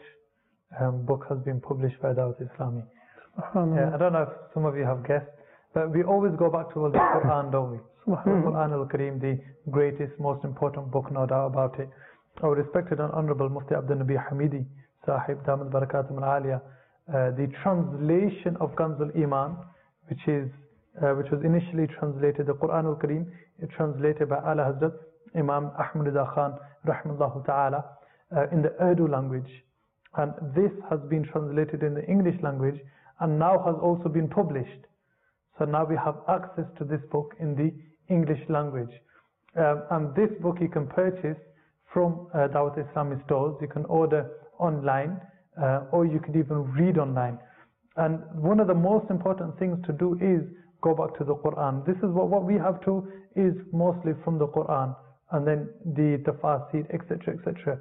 um, book has been published by Dawat Islami. Yeah, I don't know if some of you have guessed, but we always go back to the Quran, don't we? The Quran al-Kareem, the greatest, most important book, no doubt about it. Our respected and honorable Mufti Abdul Nabi Hamidi, Sahib Damat Barakatum al-Aliyah, uh, the translation of Kanz al-Iman, which is uh, which was initially translated, the Quran al-Kareem, it translated by Ala Hazrat Imam Ahmad Rida Khan, rahimahullah ta'ala, uh, in the Urdu language. And this has been translated in the English language and now has also been published. So now we have access to this book in the English language. Um, and this book you can purchase from uh, Dawat Islami stores. You can order online uh, or you could even read online. And one of the most important things to do is go back to the Quran. This is what, what we have to is mostly from the Quran and then the tafasir, et cetera, et cetera.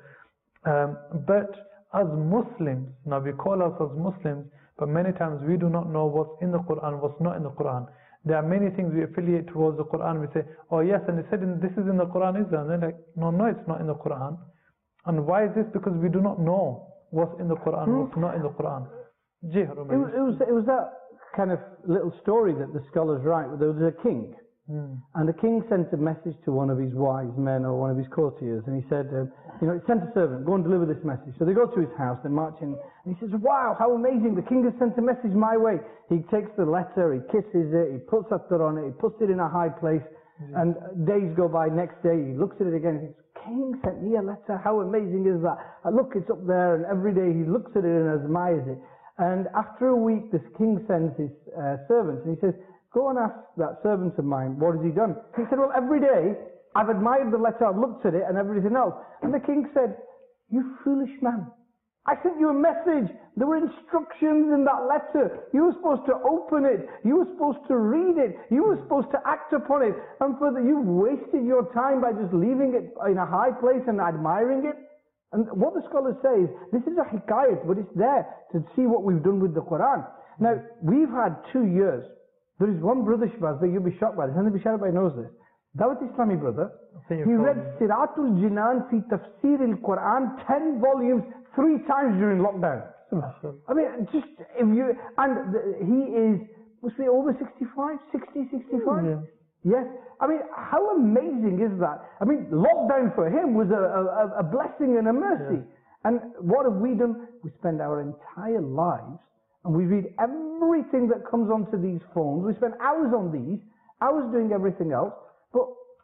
Um, but as Muslims, now we call ourselves Muslims, but many times we do not know what's in the Quran, what's not in the Quran. There are many things we affiliate towards the Quran. We say, oh yes, and it said in, this is in the Quran, is that? And they're like, no, no, it's not in the Quran. And why is this? Because we do not know what's in the Quran, hmm. what's not in the Quran. It was, it was, it was that kind of little story that the scholars write. There was a king, mm. and the king sent a message to one of his wise men or one of his courtiers, and he said, um, you know, he sent a servant, go and deliver this message. So they go to his house, they march in, and he says, wow, how amazing, the king has sent a message my way. He takes the letter, he kisses it, he puts attar on it, he puts it in a high place, mm. and days go by, next day he looks at it again, and he thinks, king sent me a letter, how amazing is that? I look, it's up there, and every day he looks at it and admires it. And after a week, this king sends his uh, servants, and he says, go and ask that servant of mine, what has he done? He said, well, every day I've admired the letter, I've looked at it and everything else. And the king said, you foolish man. I sent you a message. There were instructions in that letter. You were supposed to open it. You were supposed to read it. You were supposed to act upon it. And further, you wasted your time by just leaving it in a high place and admiring it. And what the scholars say is, this is a hikayat, but it's there to see what we've done with the Quran. Now, we've had two years. There is one brother, Shahbaz, but you'll be shocked by this, and everybody knows this. Dawat Islami brother, he read Siratul Jinan fi Tafsir al-Quran, ten volumes, three times during lockdown. I mean, just, if you, and the, he is, must be over sixty-five, sixty, sixty-five? Yeah. Yes. I mean, how amazing is that? I mean, lockdown for him was a, a, a blessing and a mercy. Yeah. And what have we done? We spend our entire lives and we read everything that comes onto these phones. We spend hours on these, hours doing everything else, but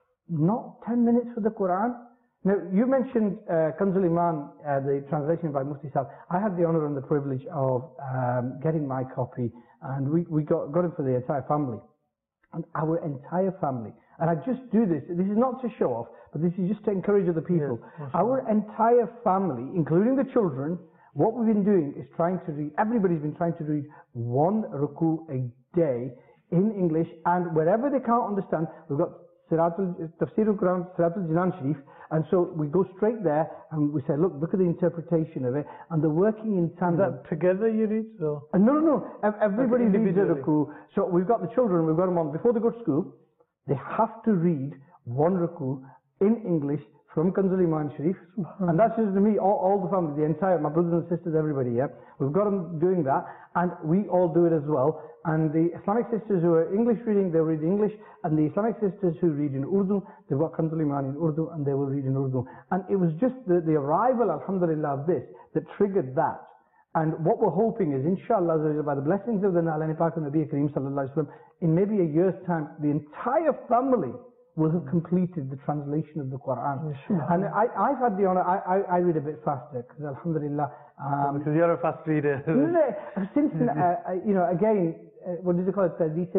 not ten minutes for the Quran. Now, you mentioned uh, Kanzul Iman, uh, the translation by Mufti Sahib. I had the honor and the privilege of um, getting my copy, and we, we got, got it for the entire family. And our entire family, and I just do this, this is not to show off, but this is just to encourage other people. Yes, our entire family, including the children, what we've been doing is trying to read, everybody's been trying to read one ruku a day in English, and wherever they can't understand, we've got Siratul, Tafsir al-Quran, Siratul Jinan Sharif, and so we go straight there and we say, look, look at the interpretation of it, and they're working in tandem. Is that together you read? So? Uh, no, no, no. Everybody reads a ruku. So we've got the children, we've got them on, before they go to school, they have to read one ruku in English from Kanzul Iman Sharif, and that's just me, all, all the family, the entire, my brothers and sisters, everybody, yeah. We've got them doing that, and we all do it as well. And the Islamic sisters who are English reading, they read English, and the Islamic sisters who read in Urdu, they've got Kanzul Iman in Urdu, and they will read in Urdu. And it was just the, the arrival, alhamdulillah, of this, that triggered that. And what we're hoping is, inshallah, by the blessings of the Nalani Pak and Nabi Kareem sallallahu alaihi wasallam, in maybe a year's time, the entire family will have completed the translation of the Quran. And I, I've had the honor, I, I, I read a bit faster, because alhamdulillah. Um, because you're a fast reader. Since, uh, you know, again, uh, what does it call it?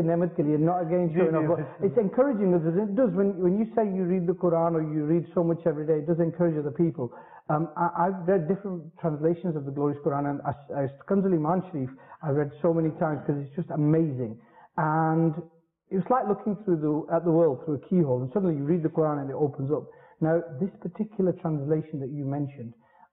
Not again showing off, but it's encouraging us. It does, when, when you say you read the Quran or you read so much every day, it does encourage other people. Um, I, I've read different translations of the glorious Quran, and as, as Kanzul Iman Sharif, I read so many times because it's just amazing. And it was like looking through the, at the world through a keyhole, and suddenly you read the Quran and it opens up. Now, this particular translation that you mentioned,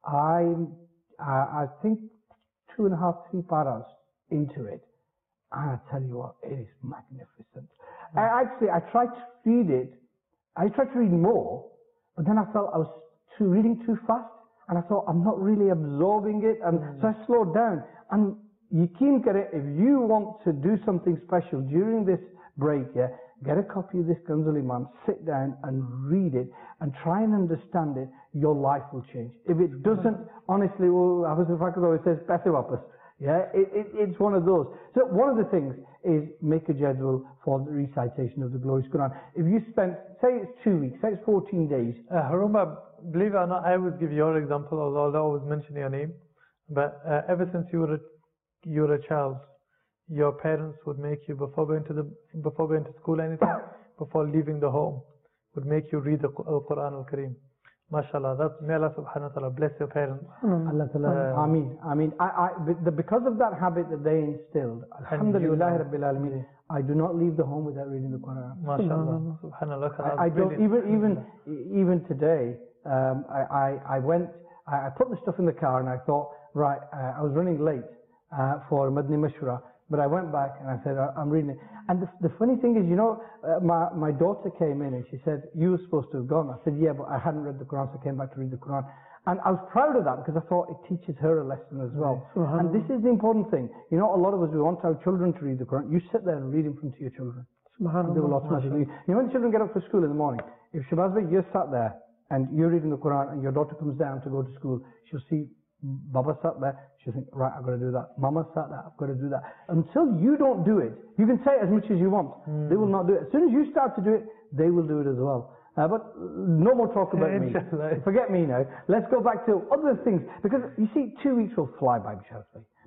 I, I, I think two and a half, three paras into it, and I tell you what, it is magnificent. Mm. I actually, I tried to read it, I tried to read more, but then I felt I was too, reading too fast, and I thought I'm not really absorbing it, and mm. so I slowed down. And Yaqeen kare, if you want to do something special during this break, yeah, get a copy of this Kanzul Iman, sit down and read it and try and understand it, your life will change. If it doesn't, honestly, well, Hafiz al-Faqih always says, paise wapas. Yeah, it, it, it's one of those. So one of the things is make a jadwal for the recitation of the glorious Quran. If you spend, say it's two weeks, say it's fourteen days. Uh, Haruma, believe it or not, I would give your example, although I always mention your name. But uh, ever since you were a, you were a child, your parents would make you, before going to the before going to school, anything, before leaving the home, would make you read the Quran al-Kareem. MashaAllah, that's, may Allah subhanahu wa ta'ala bless your parents. Mm. Allah ta'ala, uh, Ameen, Ameen. I, I, the, because of that habit that they instilled, Alhamdulillah Rabbil Alameen, I do not leave the home without reading the Quran. MashaAllah, subhanallah. I, I don't, even, even, even today, um, I, I, I went, I, I put the stuff in the car and I thought, right, uh, I was running late uh, for Madni Mashura. But I went back and I said, I'm reading it. And the, the funny thing is, you know, uh, my, my daughter came in and she said, you were supposed to have gone. I said, yeah, but I hadn't read the Quran, so I came back to read the Quran. And I was proud of that because I thought it teaches her a lesson as well. Right. And this is the important thing. You know, a lot of us, we want our children to read the Quran. You sit there and read in front of your children. And they will automatically. You know, when the children get up for school in the morning, if Shahbaz Bhai, you're sat there and you're reading the Quran and your daughter comes down to go to school, she'll see Baba sat there, she'll think, right, I've got to do that. Mama sat there, I've got to do that. Until you don't do it, you can say it as much as you want. Mm. They will not do it. As soon as you start to do it, they will do it as well. Uh, but no more talk about me. Forget me now. Let's go back to other things. Because you see, two weeks will fly by, Bishara.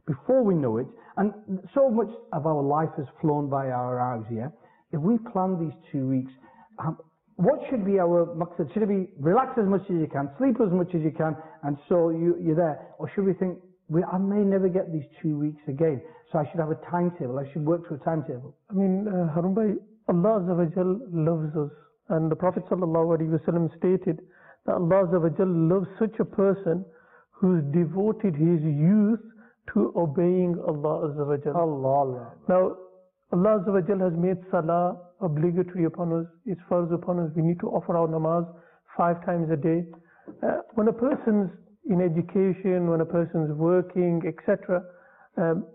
before we know it, and so much of our life has flown by our eyes, yeah? If we plan these two weeks, um, what should be our maqsad? Should it be relax as much as you can, sleep as much as you can, and so you, you're there? Or should we think, we, I may never get these two weeks again, so I should have a timetable, I should work to a timetable? I mean, uh, Harun Bhai, Allah Azza wa Jal loves us. And the Prophet Sallallahu Alaihi Wasallam stated that Allah Azza wa Jal loves such a person who's devoted his youth to obeying Allah Azza wa Jal. Allah, Allah. Now, Allah Azza wa Jal has made Salah obligatory upon us, it's farz upon us. We need to offer our namaz five times a day. Uh, when a person's in education, when a person's working, et cetera, um,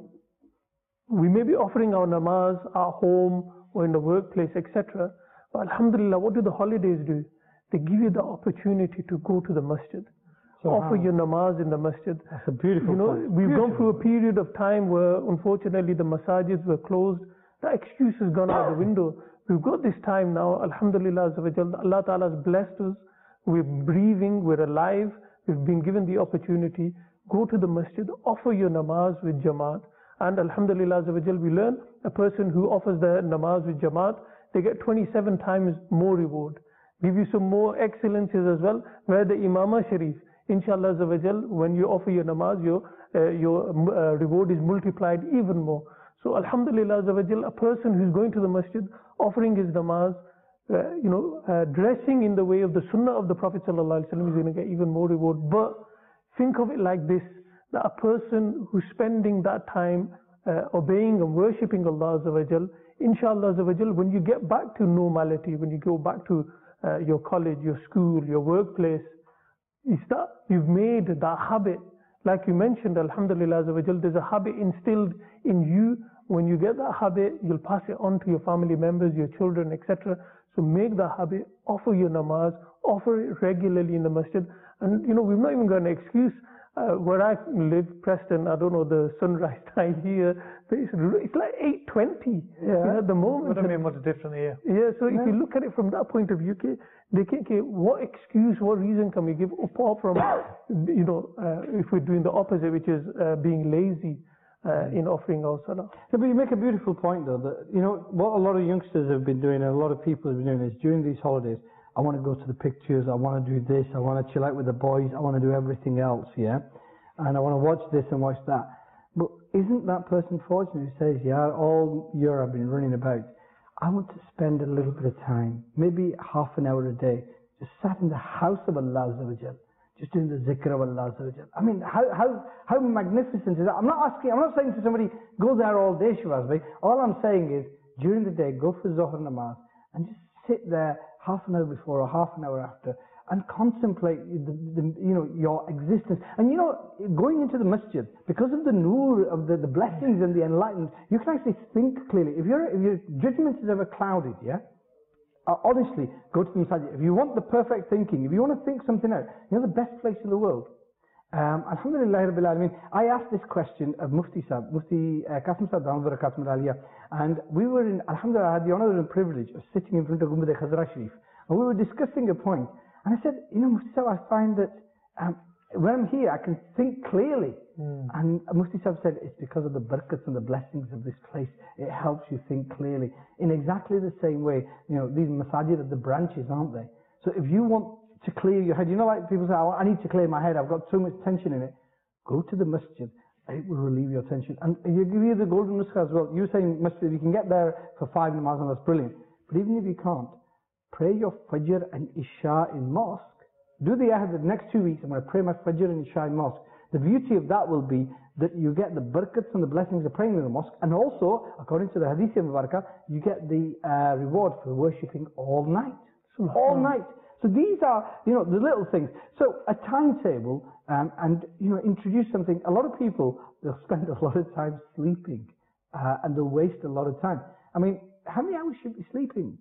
we may be offering our namaz at home or in the workplace, et cetera. But alhamdulillah, what do the holidays do? They give you the opportunity to go to the masjid. So offer your namaz in the masjid. That's a beautiful You know, point. we've Beautiful. gone through a period of time where unfortunately the masajids were closed. The excuse has gone out the window. We've got this time now, alhamdulillah, Allah Ta'ala has blessed us. We're breathing, we're alive. We've been given the opportunity. Go to the masjid, offer your namaz with jamaat. And alhamdulillah, we learn a person who offers the namaz with jamaat, they get twenty-seven times more reward. Give you some more excellences as well, where the Imama Sharif, inshallah, when you offer your namaz, your, uh, your uh, reward is multiplied even more. So alhamdulillah, a person who's going to the masjid, offering his namaz, uh, you know, uh, dressing in the way of the sunnah of the Prophet sallallahu alaihi wasallam is going to get even more reward. But think of it like this, that a person who's spending that time uh, obeying and worshipping Allah Azza wa Jal, inshallah Azza wa Jal, when you get back to normality, when you go back to uh, your college, your school, your workplace, is that you've made that habit. Like you mentioned, alhamdulillah Azza wa Jal, there's a habit instilled in you. When you get that habit, you'll pass it on to your family members, your children, et cetera. So make that habit, offer your namaz, offer it regularly in the masjid. And you know, we've not even got an excuse. Uh, where I live, Preston, I don't know the sunrise time here, but it's, it's like eight twenty yeah. you know, at the moment. Wouldn't be much different here. Yeah, so yeah. if you look at it from that point of view, okay, they can, okay, what excuse, what reason can we give apart from, you know, uh, if we're doing the opposite, which is uh, being lazy uh, in offering our salah. Yeah, but you make a beautiful point though, that, you know, what a lot of youngsters have been doing and a lot of people have been doing is during these holidays, I want to go to the pictures, I want to do this, I want to chill out with the boys, I want to do everything else, yeah? And I want to watch this and watch that. But isn't that person fortunate who says, yeah, all year I've been running about, I want to spend a little bit of time, maybe half an hour a day, just sat in the house of Allah Azza wa Jal, just doing the zikr of Allah Azza wa Jal. I mean, how, how, how magnificent is that? I'm not asking, I'm not saying to somebody, go there all day, Shahbaz Bhai. All I'm saying is, during the day, go for Zohar namaz, and just sit there half an hour before or half an hour after and contemplate the, the, you know, your existence. And you know, going into the masjid, because of the nur of the, the blessings and the enlightenment, you can actually think clearly. If, you're, if your judgment is ever clouded, yeah, uh, honestly, go to the masjid. If you want the perfect thinking, if you want to think something out, you know the best place in the world? Um, Alhamdulillah Rabbil Alameen, I asked this question of Mufti Sahib, Mufti uh, Qasim Sahib Dhamma Barakatuh Aliyah, and we were in, Alhamdulillah, I had the honor and privilege of sitting in front of Gumbad Khazra Sharif, and we were discussing a point, and I said, you know, Mufti Sahib, I find that um, when I'm here, I can think clearly. Mm. And Mufti Sahib said, it's because of the barakats and the blessings of this place. It helps you think clearly. In exactly the same way, you know, these masajid are the branches, aren't they? So if you want to clear your head, you know, like people say, oh, I need to clear my head, I've got so much tension in it. Go to the masjid. It will relieve your tension. And you give you the golden nuskha as well. You're saying masjid, you can get there for five namaz, and that's brilliant. But even if you can't, pray your Fajr and Isha in mosque. Do the ahd the next two weeks, I'm going to pray my Fajr and Isha in mosque. The beauty of that will be that you get the barakats and the blessings of praying in the mosque, and also, according to the Hadith of Mubarakah, you get the uh, reward for worshipping all night. So all night. So these are, you know, the little things. So a timetable, um, and, you know, introduce something. A lot of people, they'll spend a lot of time sleeping, uh, and they'll waste a lot of time. I mean, how many hours should we be sleeping?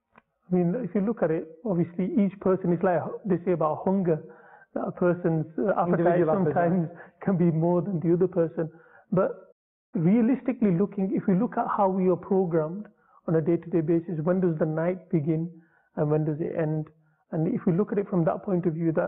I mean, if you look at it, obviously each person is like, they say about hunger, that a person's appetite sometimes can be more than the other person. But realistically looking, if we look at how we are programmed on a day-to-day basis, when does the night begin and when does it end? And if we look at it from that point of view, that,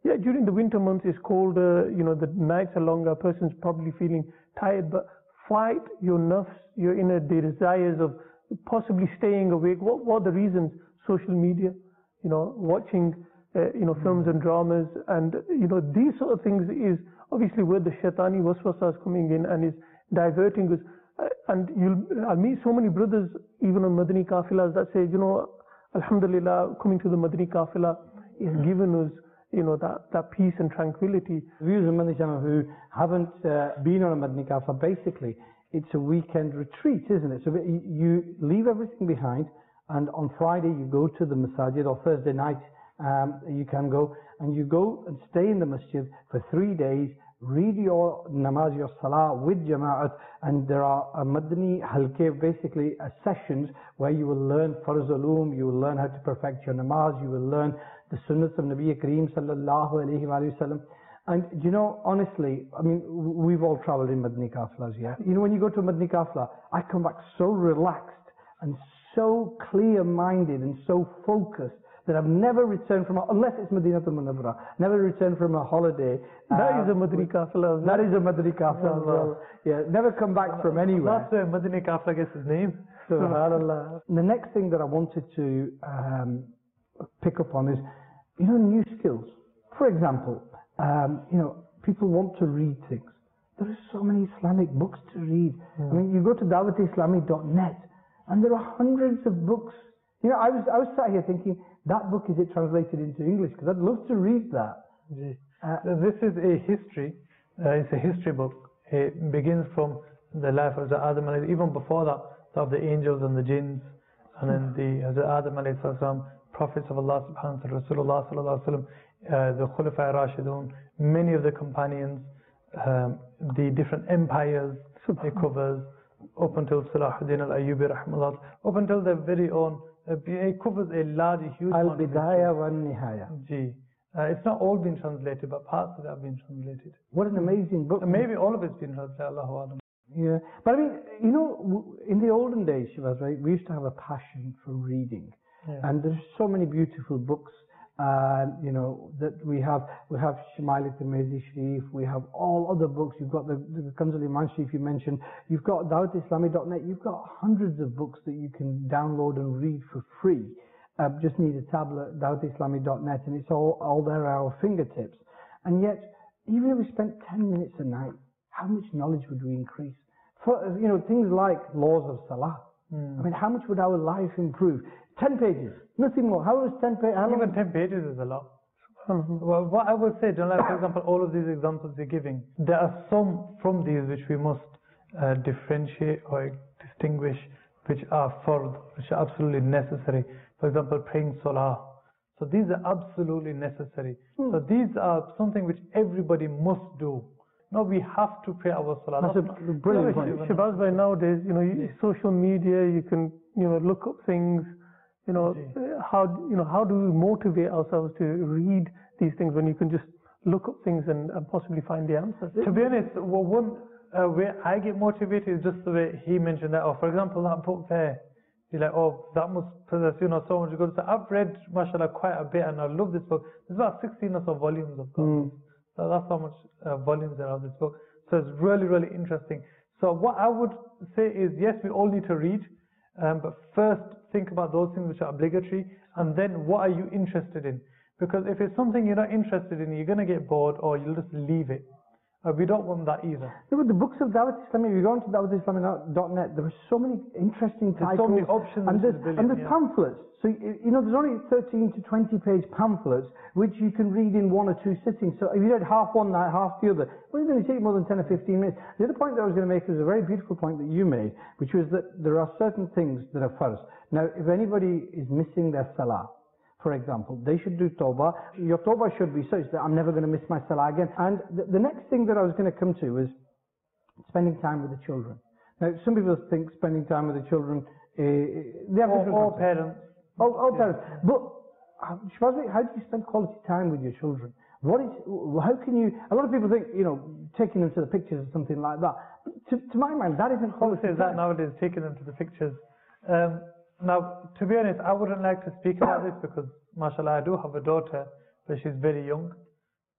Yeah, during the winter months it's colder, you know, the nights are longer, a person's probably feeling tired, but fight your nafs, your inner desires of possibly staying awake. What, what are the reasons? Social media, you know, watching, uh, you know, films and dramas, and, you know, these sort of things is obviously where the shaitani waswasa is coming in and is diverting us. Uh, and you'll, I meet so many brothers, even on Madani Kafilas, that say, you know, Alhamdulillah, coming to the Madani Kafila is given us, you know, that, that peace and tranquility. Viewers of Madani Channel who haven't uh, been on a Madani Kafila, basically, it's a weekend retreat, isn't it? So you leave everything behind, and on Friday you go to the masajid, or Thursday night um, you can go, and you go and stay in the masjid for three days, read your namaz, your salah with jama'at, and there are a Madani halke, basically uh, sessions where you will learn farz ulum, you will learn how to perfect your namaz, you will learn the sunnahs of Nabi Kareem sallallahu alayhi wa sallam. And you know, honestly, I mean, we've all traveled in Madani Kafilas, yeah? You know, when you go to a Madani Kafila, I come back so relaxed and so clear-minded and so focused that I've never returned from, a, unless it's Madinatul Munawwara, never returned from a holiday. That uh, is a Madani Kafila. That is a Madani Kafila as well. Yeah, never come back from anywhere. That's where Madani Kafila gets his name. SubhanAllah. The next thing that I wanted to um, pick up on is, you know, new skills. For example, um, you know, people want to read things. There are so many Islamic books to read. Mm. I mean, you go to dawat islami dot net and there are hundreds of books. You know, I was I was sat here thinking, that book, is it translated into English? Because I'd love to read that. Uh, this is a history. Uh, it's a history book. It begins from the life of the Adam, and even before that, of the angels and the jinns, and then the Hazrat Adam alayhi salam, prophets of Allah subhanahu wa ta'ala, Rasulullah sallallahu alaihi wasallam, uh, the Khulafa Rashidun, many of the companions, um, the different empires it covers, up until Salahuddin al-Ayyubi rahimahullah, up until their very own. Uh, it covers a large, huge amount of Al-Bidaya wa Nihaya. Gee. Uh, it's not all been translated, but parts of it have been translated. What an amazing book. And maybe all of it's been translated, Allahu Alam. Yeah, but I mean, you know, in the olden days, Shabazz, right, we used to have a passion for reading. Yeah. And there's so many beautiful books, uh, you know, that we have. We have Shamail al-Tirmidhi Sharif, we have all other books. You've got the, the Kanz al-Iman Sharif you mentioned. You've got dawat islami dot net. You've got hundreds of books that you can download and read for free. Uh, just need a tablet, dawat islami dot net, and it's all, all there at our fingertips. And yet, even if we spent ten minutes a night, how much knowledge would we increase? For, you know, things like laws of salah. Mm. I mean, how much would our life improve? Ten pages, nothing more. How is ten pages? Even ten pages is a lot. Well, what I would say, John, like, for example, all of these examples you're giving, there are some from these which we must uh, differentiate or distinguish, which are fard, which are absolutely necessary. For example, praying salah. So these are absolutely necessary. Mm. So these are something which everybody must do. No, we have to pray our salah. That's, That's a brilliant point. Shabazz, by nowadays, you know, you, social media, you can, you know, look up things. You know, how, you know, how do we motivate ourselves to read these things when you can just look up things and, and possibly find the answers? To be honest, well, one uh, way I get motivated is just the way he mentioned that. Or for example, that book there, you're like, oh, that must possess, you know, so much good. So I've read, mashallah, quite a bit, and I love this book. There's about sixteen or so volumes of got mm. So that's how much uh, volumes there are of this book. So it's really, really interesting. So what I would say is, yes, we all need to read. Um, but first, think about those things which are obligatory, and then what are you interested in? Because if it's something you're not interested in, you're going to get bored, or you'll just leave it. Uh, we don't want that either. Yeah, but the books of Dawat Islami, if you go on to dawat islami dot net, there are so many interesting titles. There's so many options. And there's, and there's yeah. pamphlets. So, you know, there's only thirteen to twenty page pamphlets, which you can read in one or two sittings. So if you read half one night, half the other, well, it's going to take more than ten or fifteen minutes. The other point that I was going to make was a very beautiful point that you made, which was that there are certain things that are farz. Now, if anybody is missing their salah, for example, they should do tawbah. Your tawbah should be such that I'm never going to miss my salah again. And the, the next thing that I was going to come to was spending time with the children. Now, some people think spending time with the children, uh, they have or, different or concepts. parents. All, all parents. But, uh, Shahbaz, how do you spend quality time with your children? What is, how can you, a lot of people think, you know, taking them to the pictures or something like that. But to, to my mind, that isn't quality time. Who says that nowadays, taking them to the pictures? Um, Now, to be honest, I wouldn't like to speak about this because, mashallah, I do have a daughter, but she's very young.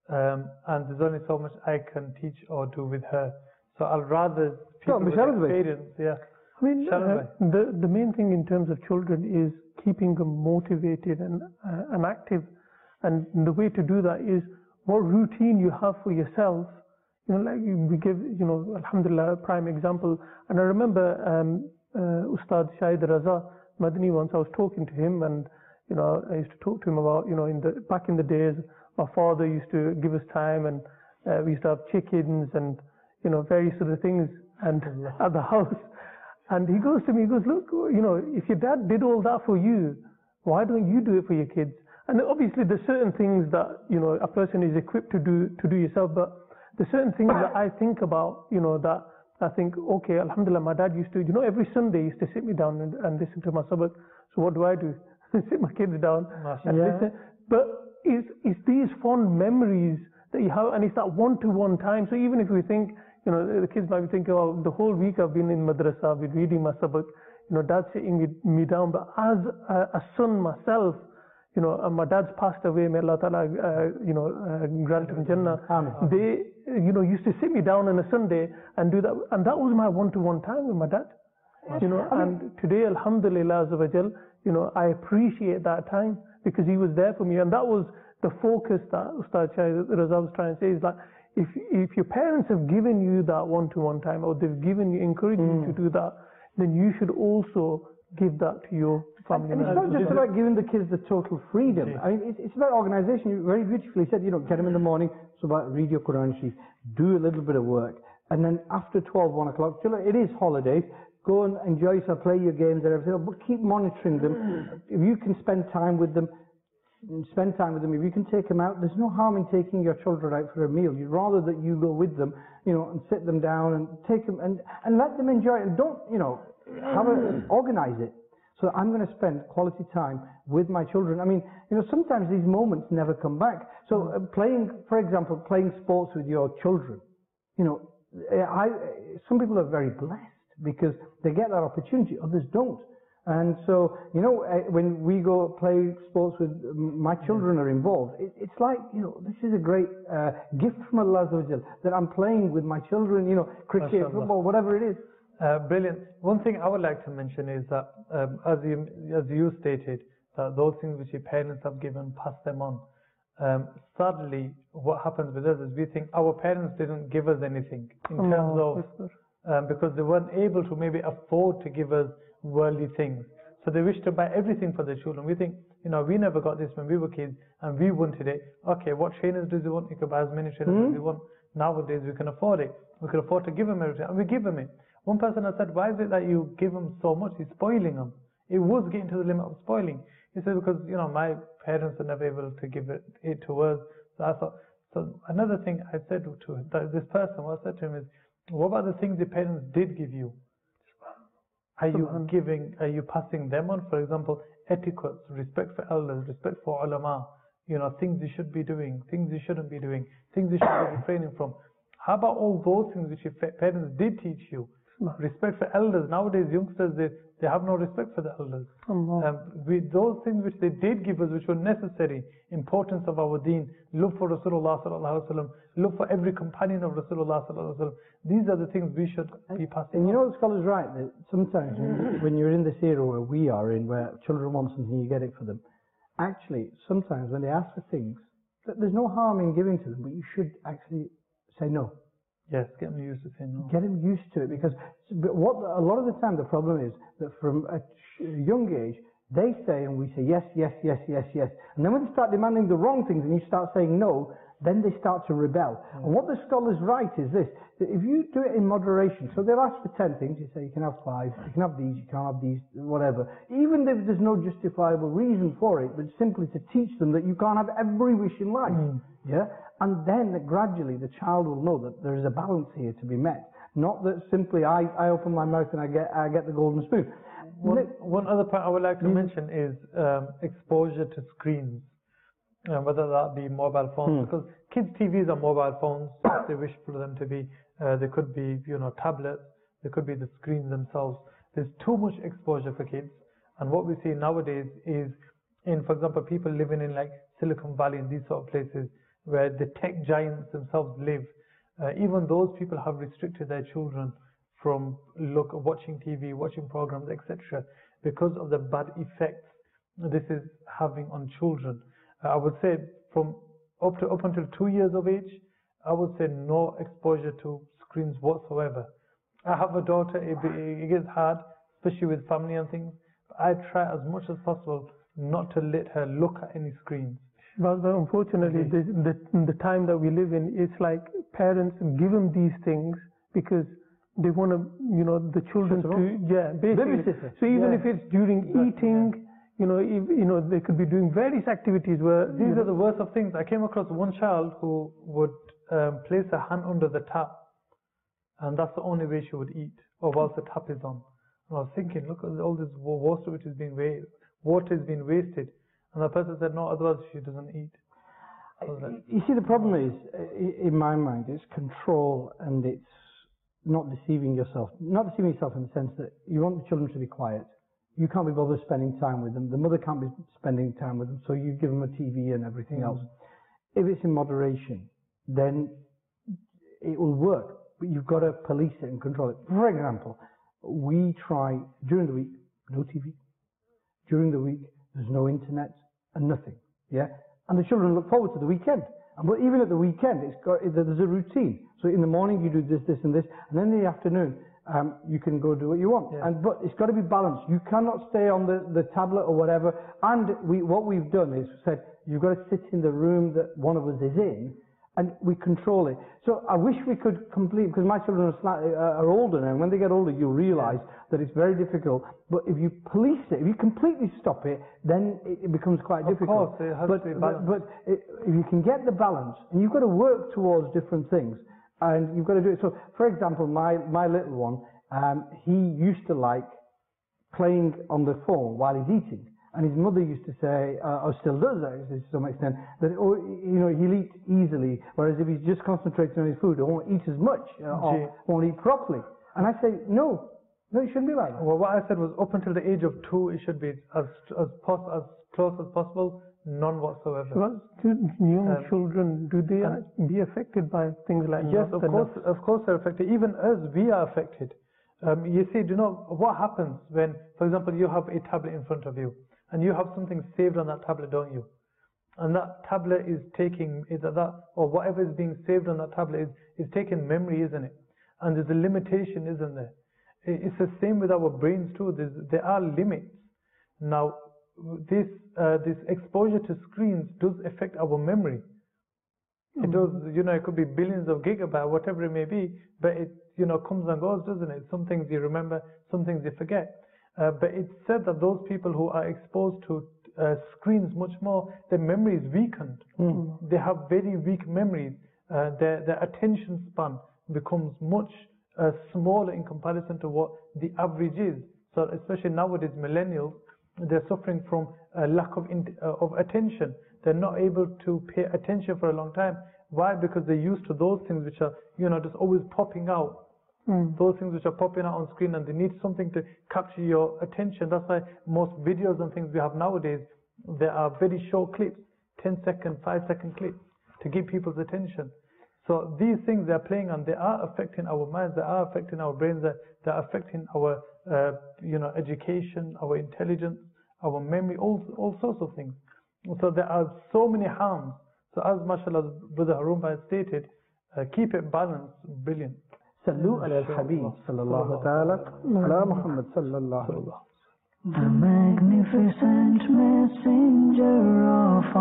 um, and there's only so much I can teach or do with her. So I'll rather people Go, with Michelle, experience, yeah. I mean, Shall uh, I? the, the main thing in terms of children is keeping them motivated and, uh, and active. And the way to do that is what routine you have for yourself. You know, like we give, you know, Alhamdulillah, a prime example. And I remember um, uh, Ustad Shahid Raza Madani once, I was talking to him, and, you know, I used to talk to him about, you know, in the back in the days, my father used to give us time, and uh, we used to have chickens and, you know, various other things and at the house. And he goes to me, he goes, look, you know, if your dad did all that for you, why don't you do it for your kids? And obviously there's certain things that, you know, a person is equipped to do to do yourself, but there's certain things that I think about, you know, that I think, okay, Alhamdulillah, my dad used to, you know, every Sunday he used to sit me down and, and listen to my sabak. So what do I do? Sit my kids down and yeah. listen. But it's, it's these fond memories that you have, and it's that one-to-one time. So even if we think, you know, the kids might be thinking, oh, the whole week I've been in madrasa, I've been reading my sabak, you know, dad's sitting me, me down. But as a, a son myself, you know, and my dad's passed away, may Allah Ta'ala, uh, you know, uh, grant him Jannah. Amen. They, you know, used to sit me down on a Sunday and do that. And that was my one-to-one time with my dad. You know, and today, Alhamdulillah, Azza wa Jal, you know, I appreciate that time because he was there for me. And that was the focus that Ustad Shahid Raza was trying to say, is that if, if your parents have given you that one-to-one time, or they've given you, encouraged Mm. you to do that, then you should also give that to your family And it's members. not just about giving the kids the total freedom. Yeah. I mean, it's, it's about organization. You very beautifully said, you know, get them in the morning, so about read your Quran Sharif, do a little bit of work, and then after twelve, one o'clock, it is holidays, go and enjoy yourself, play your games and everything, but keep monitoring them. If you can spend time with them, spend time with them. If you can take them out, there's no harm in taking your children out for a meal. You'd rather that you go with them, you know, and sit them down and take them and, and let them enjoy it. And don't, you know, have a, organize it. So I'm going to spend quality time with my children. I mean, you know, sometimes these moments never come back. So uh, playing, for example, playing sports with your children, you know, I, some people are very blessed because they get that opportunity, others don't. And so, you know, when we go play sports with my children are involved, it, it's like, you know, this is a great uh, gift from Allah that I'm playing with my children, you know, cricket, football, whatever it is. Uh, brilliant. One thing I would like to mention is that, um, as you as you stated, that those things which your parents have given, pass them on. Um, sadly, what happens with us is we think our parents didn't give us anything in terms of, um, because they weren't able to maybe afford to give us worldly things. So they wish to buy everything for their children. We think, you know, we never got this when we were kids and we wanted it. Okay, what trainers do they want? You can buy as many trainers Mm-hmm. as you want. Nowadays we can afford it. We can afford to give them everything, and we give them it. One person has said, why is it that you give them so much? It's spoiling them. It was getting to the limit of spoiling. He said, because, you know, my parents are never able to give it, it to us. So I thought, so another thing I said to this person, what I said to him is, what about the things your parents did give you? Are you giving, are you passing them on? For example, etiquette, respect for elders, respect for ulama, you know, things you should be doing, things you shouldn't be doing, things you should be refraining from. How about all those things which your parents did teach you? Respect for elders. Nowadays, youngsters, they, they have no respect for the elders. Um, with those things which they did give us, which were necessary, importance of our deen, look for Rasulullah sallallahu alaihi wasallam, look for every companion of Rasulullah sallallahu alaihi wasallam. These are the things we should be passing And you on. know, the scholar's right, that sometimes when, when you're in this era where we are in, where children want something, you get it for them. Actually, sometimes when they ask for things, there's no harm in giving to them, but you should actually say no. Yes, get them used to saying no. Get them used to it, because but what a lot of the time the problem is that from a young age they say and we say yes, yes, yes, yes, yes, and then when they start demanding the wrong things and you start saying no, then they start to rebel. Yeah. And what the scholars write is this: that if you do it in moderation, so they'll ask for ten things, you say you can have five, you can have these, you can't have these, whatever. Even if there's no justifiable reason for it, but simply to teach them that you can't have every wish in life. Mm. Yeah. And then gradually the child will know that there is a balance here to be met. Not that simply I, I open my mouth and I get I get the golden spoon. One, one other point I would like to mm. mention is um, exposure to screens, uh, whether that be mobile phones, mm. because kids' T Vs are mobile phones. If they wish for them to be, uh, they could be, you know, tablets. They could be the screens themselves. There's too much exposure for kids, and what we see nowadays is, in for example, people living in like Silicon Valley and these sort of places. where the tech giants themselves live, uh, even those people have restricted their children from look, watching T V, watching programs, et cetera, because of the bad effects this is having on children. Uh, I would say from up to up until two years of age, I would say no exposure to screens whatsoever. I have a daughter, it, it gets hard, especially with family and things. I try as much as possible not to let her look at any screens. But, but unfortunately, Okay. the, the, the time that we live in, it's like parents give them these things because they want to, you know, the children Shut to, them yeah, basically. Babysitter. So even Yeah. if it's during Exactly, eating, you know, if, you know, they could be doing various activities where These you are know, the worst of things. I came across one child who would um, place a hand under the tap, and that's the only way she would eat, or whilst the tap is on. And I was thinking, look at all this wa- water which is being wa- water is being wasted, and the person said, no, otherwise she doesn't eat. I was like, You see, the problem is, i- in my mind, it's control and it's not deceiving yourself. Not deceiving yourself in the sense that you want the children to be quiet. You can't be bothered spending time with them. The mother can't be spending time with them, so you give them a T V and everything else. If it's in moderation, then it will work, but you've got to police it and control it. For example, we try during the week, no T V. During the week, there's no internet and nothing. Yeah, and the children look forward to the weekend. And but even at the weekend, it's got there's a routine. So in the morning you do this, this, and this, and then in the afternoon um, you can go do what you want. Yeah. And but it's got to be balanced. You cannot stay on the, the tablet or whatever. And we what we've done is said you've got to sit in the room that one of us is in, and we control it. So I wish we could complete, because my children are, slightly, uh, are older now, and when they get older you'll realise that it's very difficult. But if you police it, if you completely stop it, then it, it becomes quite Of difficult. course, it has but, to be but, balanced. but it, if you can get the balance, and you've got to work towards different things, and you've got to do it. So for example, my, my little one, um, he used to like playing on the phone while he's eating. And his mother used to say, uh, or still does actually to some extent, that oh, you know, he'll eat easily, whereas if he's just concentrating on his food, he won't eat as much, uh, or Gee. won't eat properly. And I say, no, no, it shouldn't be like that. well, what I said was up until the age of two, it should be as as, pos- as close as possible, none whatsoever. well, to young Um, children, do they and- be affected by things like Yes, nuts of and course, nuts? of course they're affected. Even us, we are affected. Um, you see, do you know what happens when, for example, you have a tablet in front of you, and you have something saved on that tablet, don't you? And that tablet is taking, either that, or whatever is being saved on that tablet is, is taking memory, isn't it? And there's a limitation, isn't there? I- It's the same with our brains too. There's, there are limits. Now, this uh, this exposure to screens does affect our memory. It does, you know, it could be billions of gigabytes, whatever it may be, but it, you know, comes and goes, doesn't it? Some things you remember, some things you forget. Uh, but it's said that those people who are exposed to uh, screens much more, their memory is weakened. They have very weak memories. Uh, their, their attention span becomes much uh, smaller in comparison to what the average is. So especially nowadays, millennials, they're suffering from a lack of, in, uh, of attention. They're not able to pay attention for a long time. Why? Because they're used to those things which are, you know, just always popping out. Mm. Those things which are popping out on screen, and they need something to capture your attention. That's why most videos and things we have nowadays, there are very short clips, ten second, five second clips to give people's attention. So these things they're playing on, they are affecting our minds, they are affecting our brains, they're, they're affecting our, uh, you know, education, our intelligence, our memory, all, all sorts of things. So there are so many harms. So as mashallah, Brother Harun has stated, uh, keep it balanced, brilliant. Sallu ala al-Habib sallallahu ta'ala ala Muhammad sallallahu alayhi wa The magnificent messenger of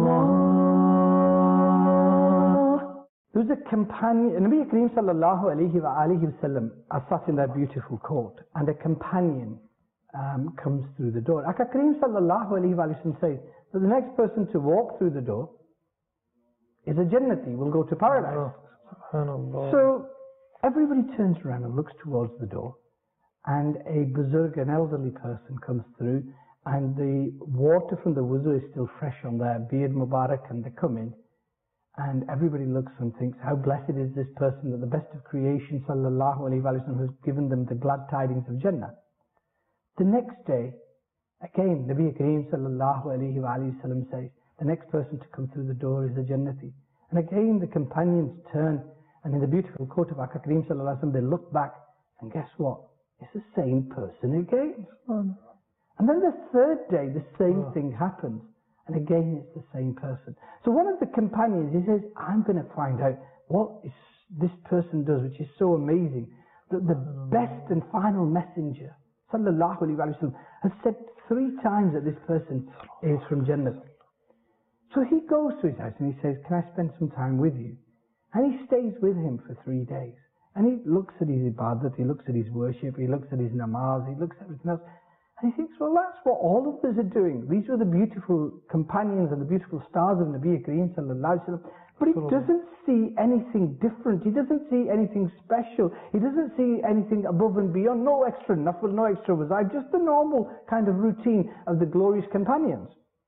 Allah. There was a companion, Nabi Kareem sallallahu alayhi wa alihi wa sallam are sat in that beautiful court, and a companion um, comes through the door. Aka Kareem sallallahu alayhi wa sallam says that the next person to walk through the door is a Jannati, will go to paradise. Subhanallah. So everybody turns around and looks towards the door, and a buzurg, an elderly person, comes through, and the water from the wuzu is still fresh on their beard mubarak, and they come in, and everybody looks and thinks, how blessed is this person that the best of creation sallallahu alayhi wa sallam has given them the glad tidings of Jannah. The next day, again, Nabi Kareem sallallahu alayhi wa sallam says, the next person to come through the door is a Jannati. And again the companions turn, and in the beautiful quote of Aka Kareem sallallahu alaihi wasallam, they look back, and guess what? It's the same person again. And then the third day, the same thing happens. And again, it's the same person. So one of the companions, he says, I'm going to find out what is this person does, which is so amazing. The, the best and final messenger, sallallahu alaihi wasallam, has said three times that this person is from Jannah. So he goes to his house and he says, can I spend some time with you? And he stays with him for three days. And he looks at his ibadat, he looks at his worship, he looks at his namaz, he looks at everything else. And he thinks, well, that's what all of us are doing. These were the beautiful companions and the beautiful stars of Nabi Kareem sallallahu alaihi wasallam. But he doesn't see anything different. He doesn't see anything special. He doesn't see anything above and beyond. No extra nafil, no extra wazaif, just the normal kind of routine of the glorious companions.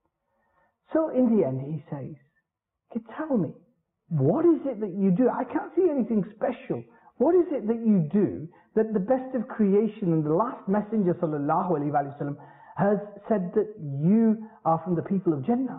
So in the end he says, okay, tell me, what is it that you do? I can't see anything special. What is it that you do that the best of creation and the last messenger sallallahu alaihi wasallam has said that you are from the people of Jannah?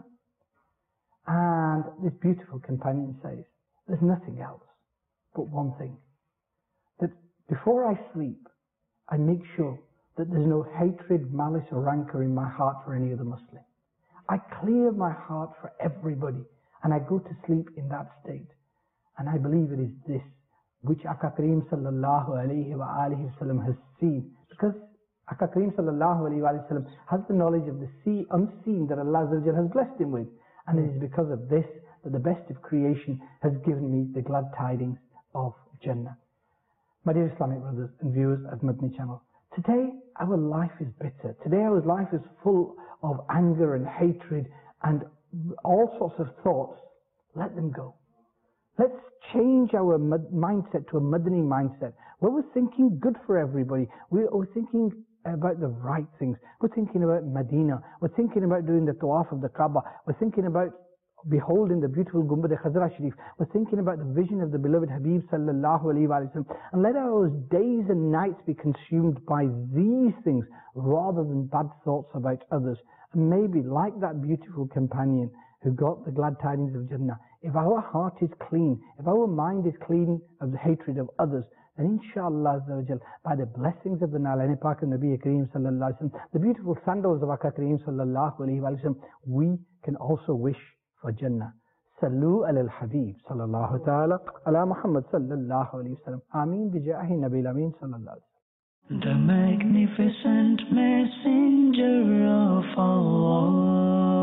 And this beautiful companion says, there's nothing else but one thing. That before I sleep, I make sure that there's no hatred, malice or rancor in my heart for any other Muslim. I clear my heart for everybody and I go to sleep in that state. And I believe it is this which Aka Kareem sallallahu alayhi wa alihi wasallam has seen. Because Aka Kareem sallallahu alayhi wa sallam has the knowledge of the sea unseen that Allah has blessed him with. And it is because of this that the best of creation has given me the glad tidings of Jannah. My dear Islamic brothers and viewers of Madni Channel, today our life is bitter. Today our life is full of anger and hatred and all sorts of thoughts. Let them go. Let's change our mindset to a Madani mindset where we're thinking good for everybody. We're thinking about the right things. We're thinking about Medina. We're thinking about doing the tawaf of the Kaaba. We're thinking about beholding the beautiful Gumbad al-Khazra Sharif. We're thinking about the vision of the beloved Habib sallallahu alayhi wa sallam. And let our days and nights be consumed by these things rather than bad thoughts about others. And maybe like that beautiful companion who got the glad tidings of Jannah, if our heart is clean, if our mind is clean of the hatred of others, then inshallah by the blessings of the Nalaini Pak of Nabi Kareem sallallahu alayhi wa sallam, the beautiful sandals of Aka Kareem sallallahu alayhi wa sallam, we can also wish for Jannah. Sallu ala al-Habib sallallahu ta'ala ala Muhammad sallallahu alayhi wa sallam. Ameen bijahi Nabi al-Amin sallallahu alayhi wa sallam. The magnificent messenger of Allah.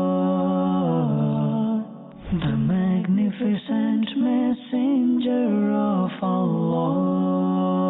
The magnificent messenger of Allah.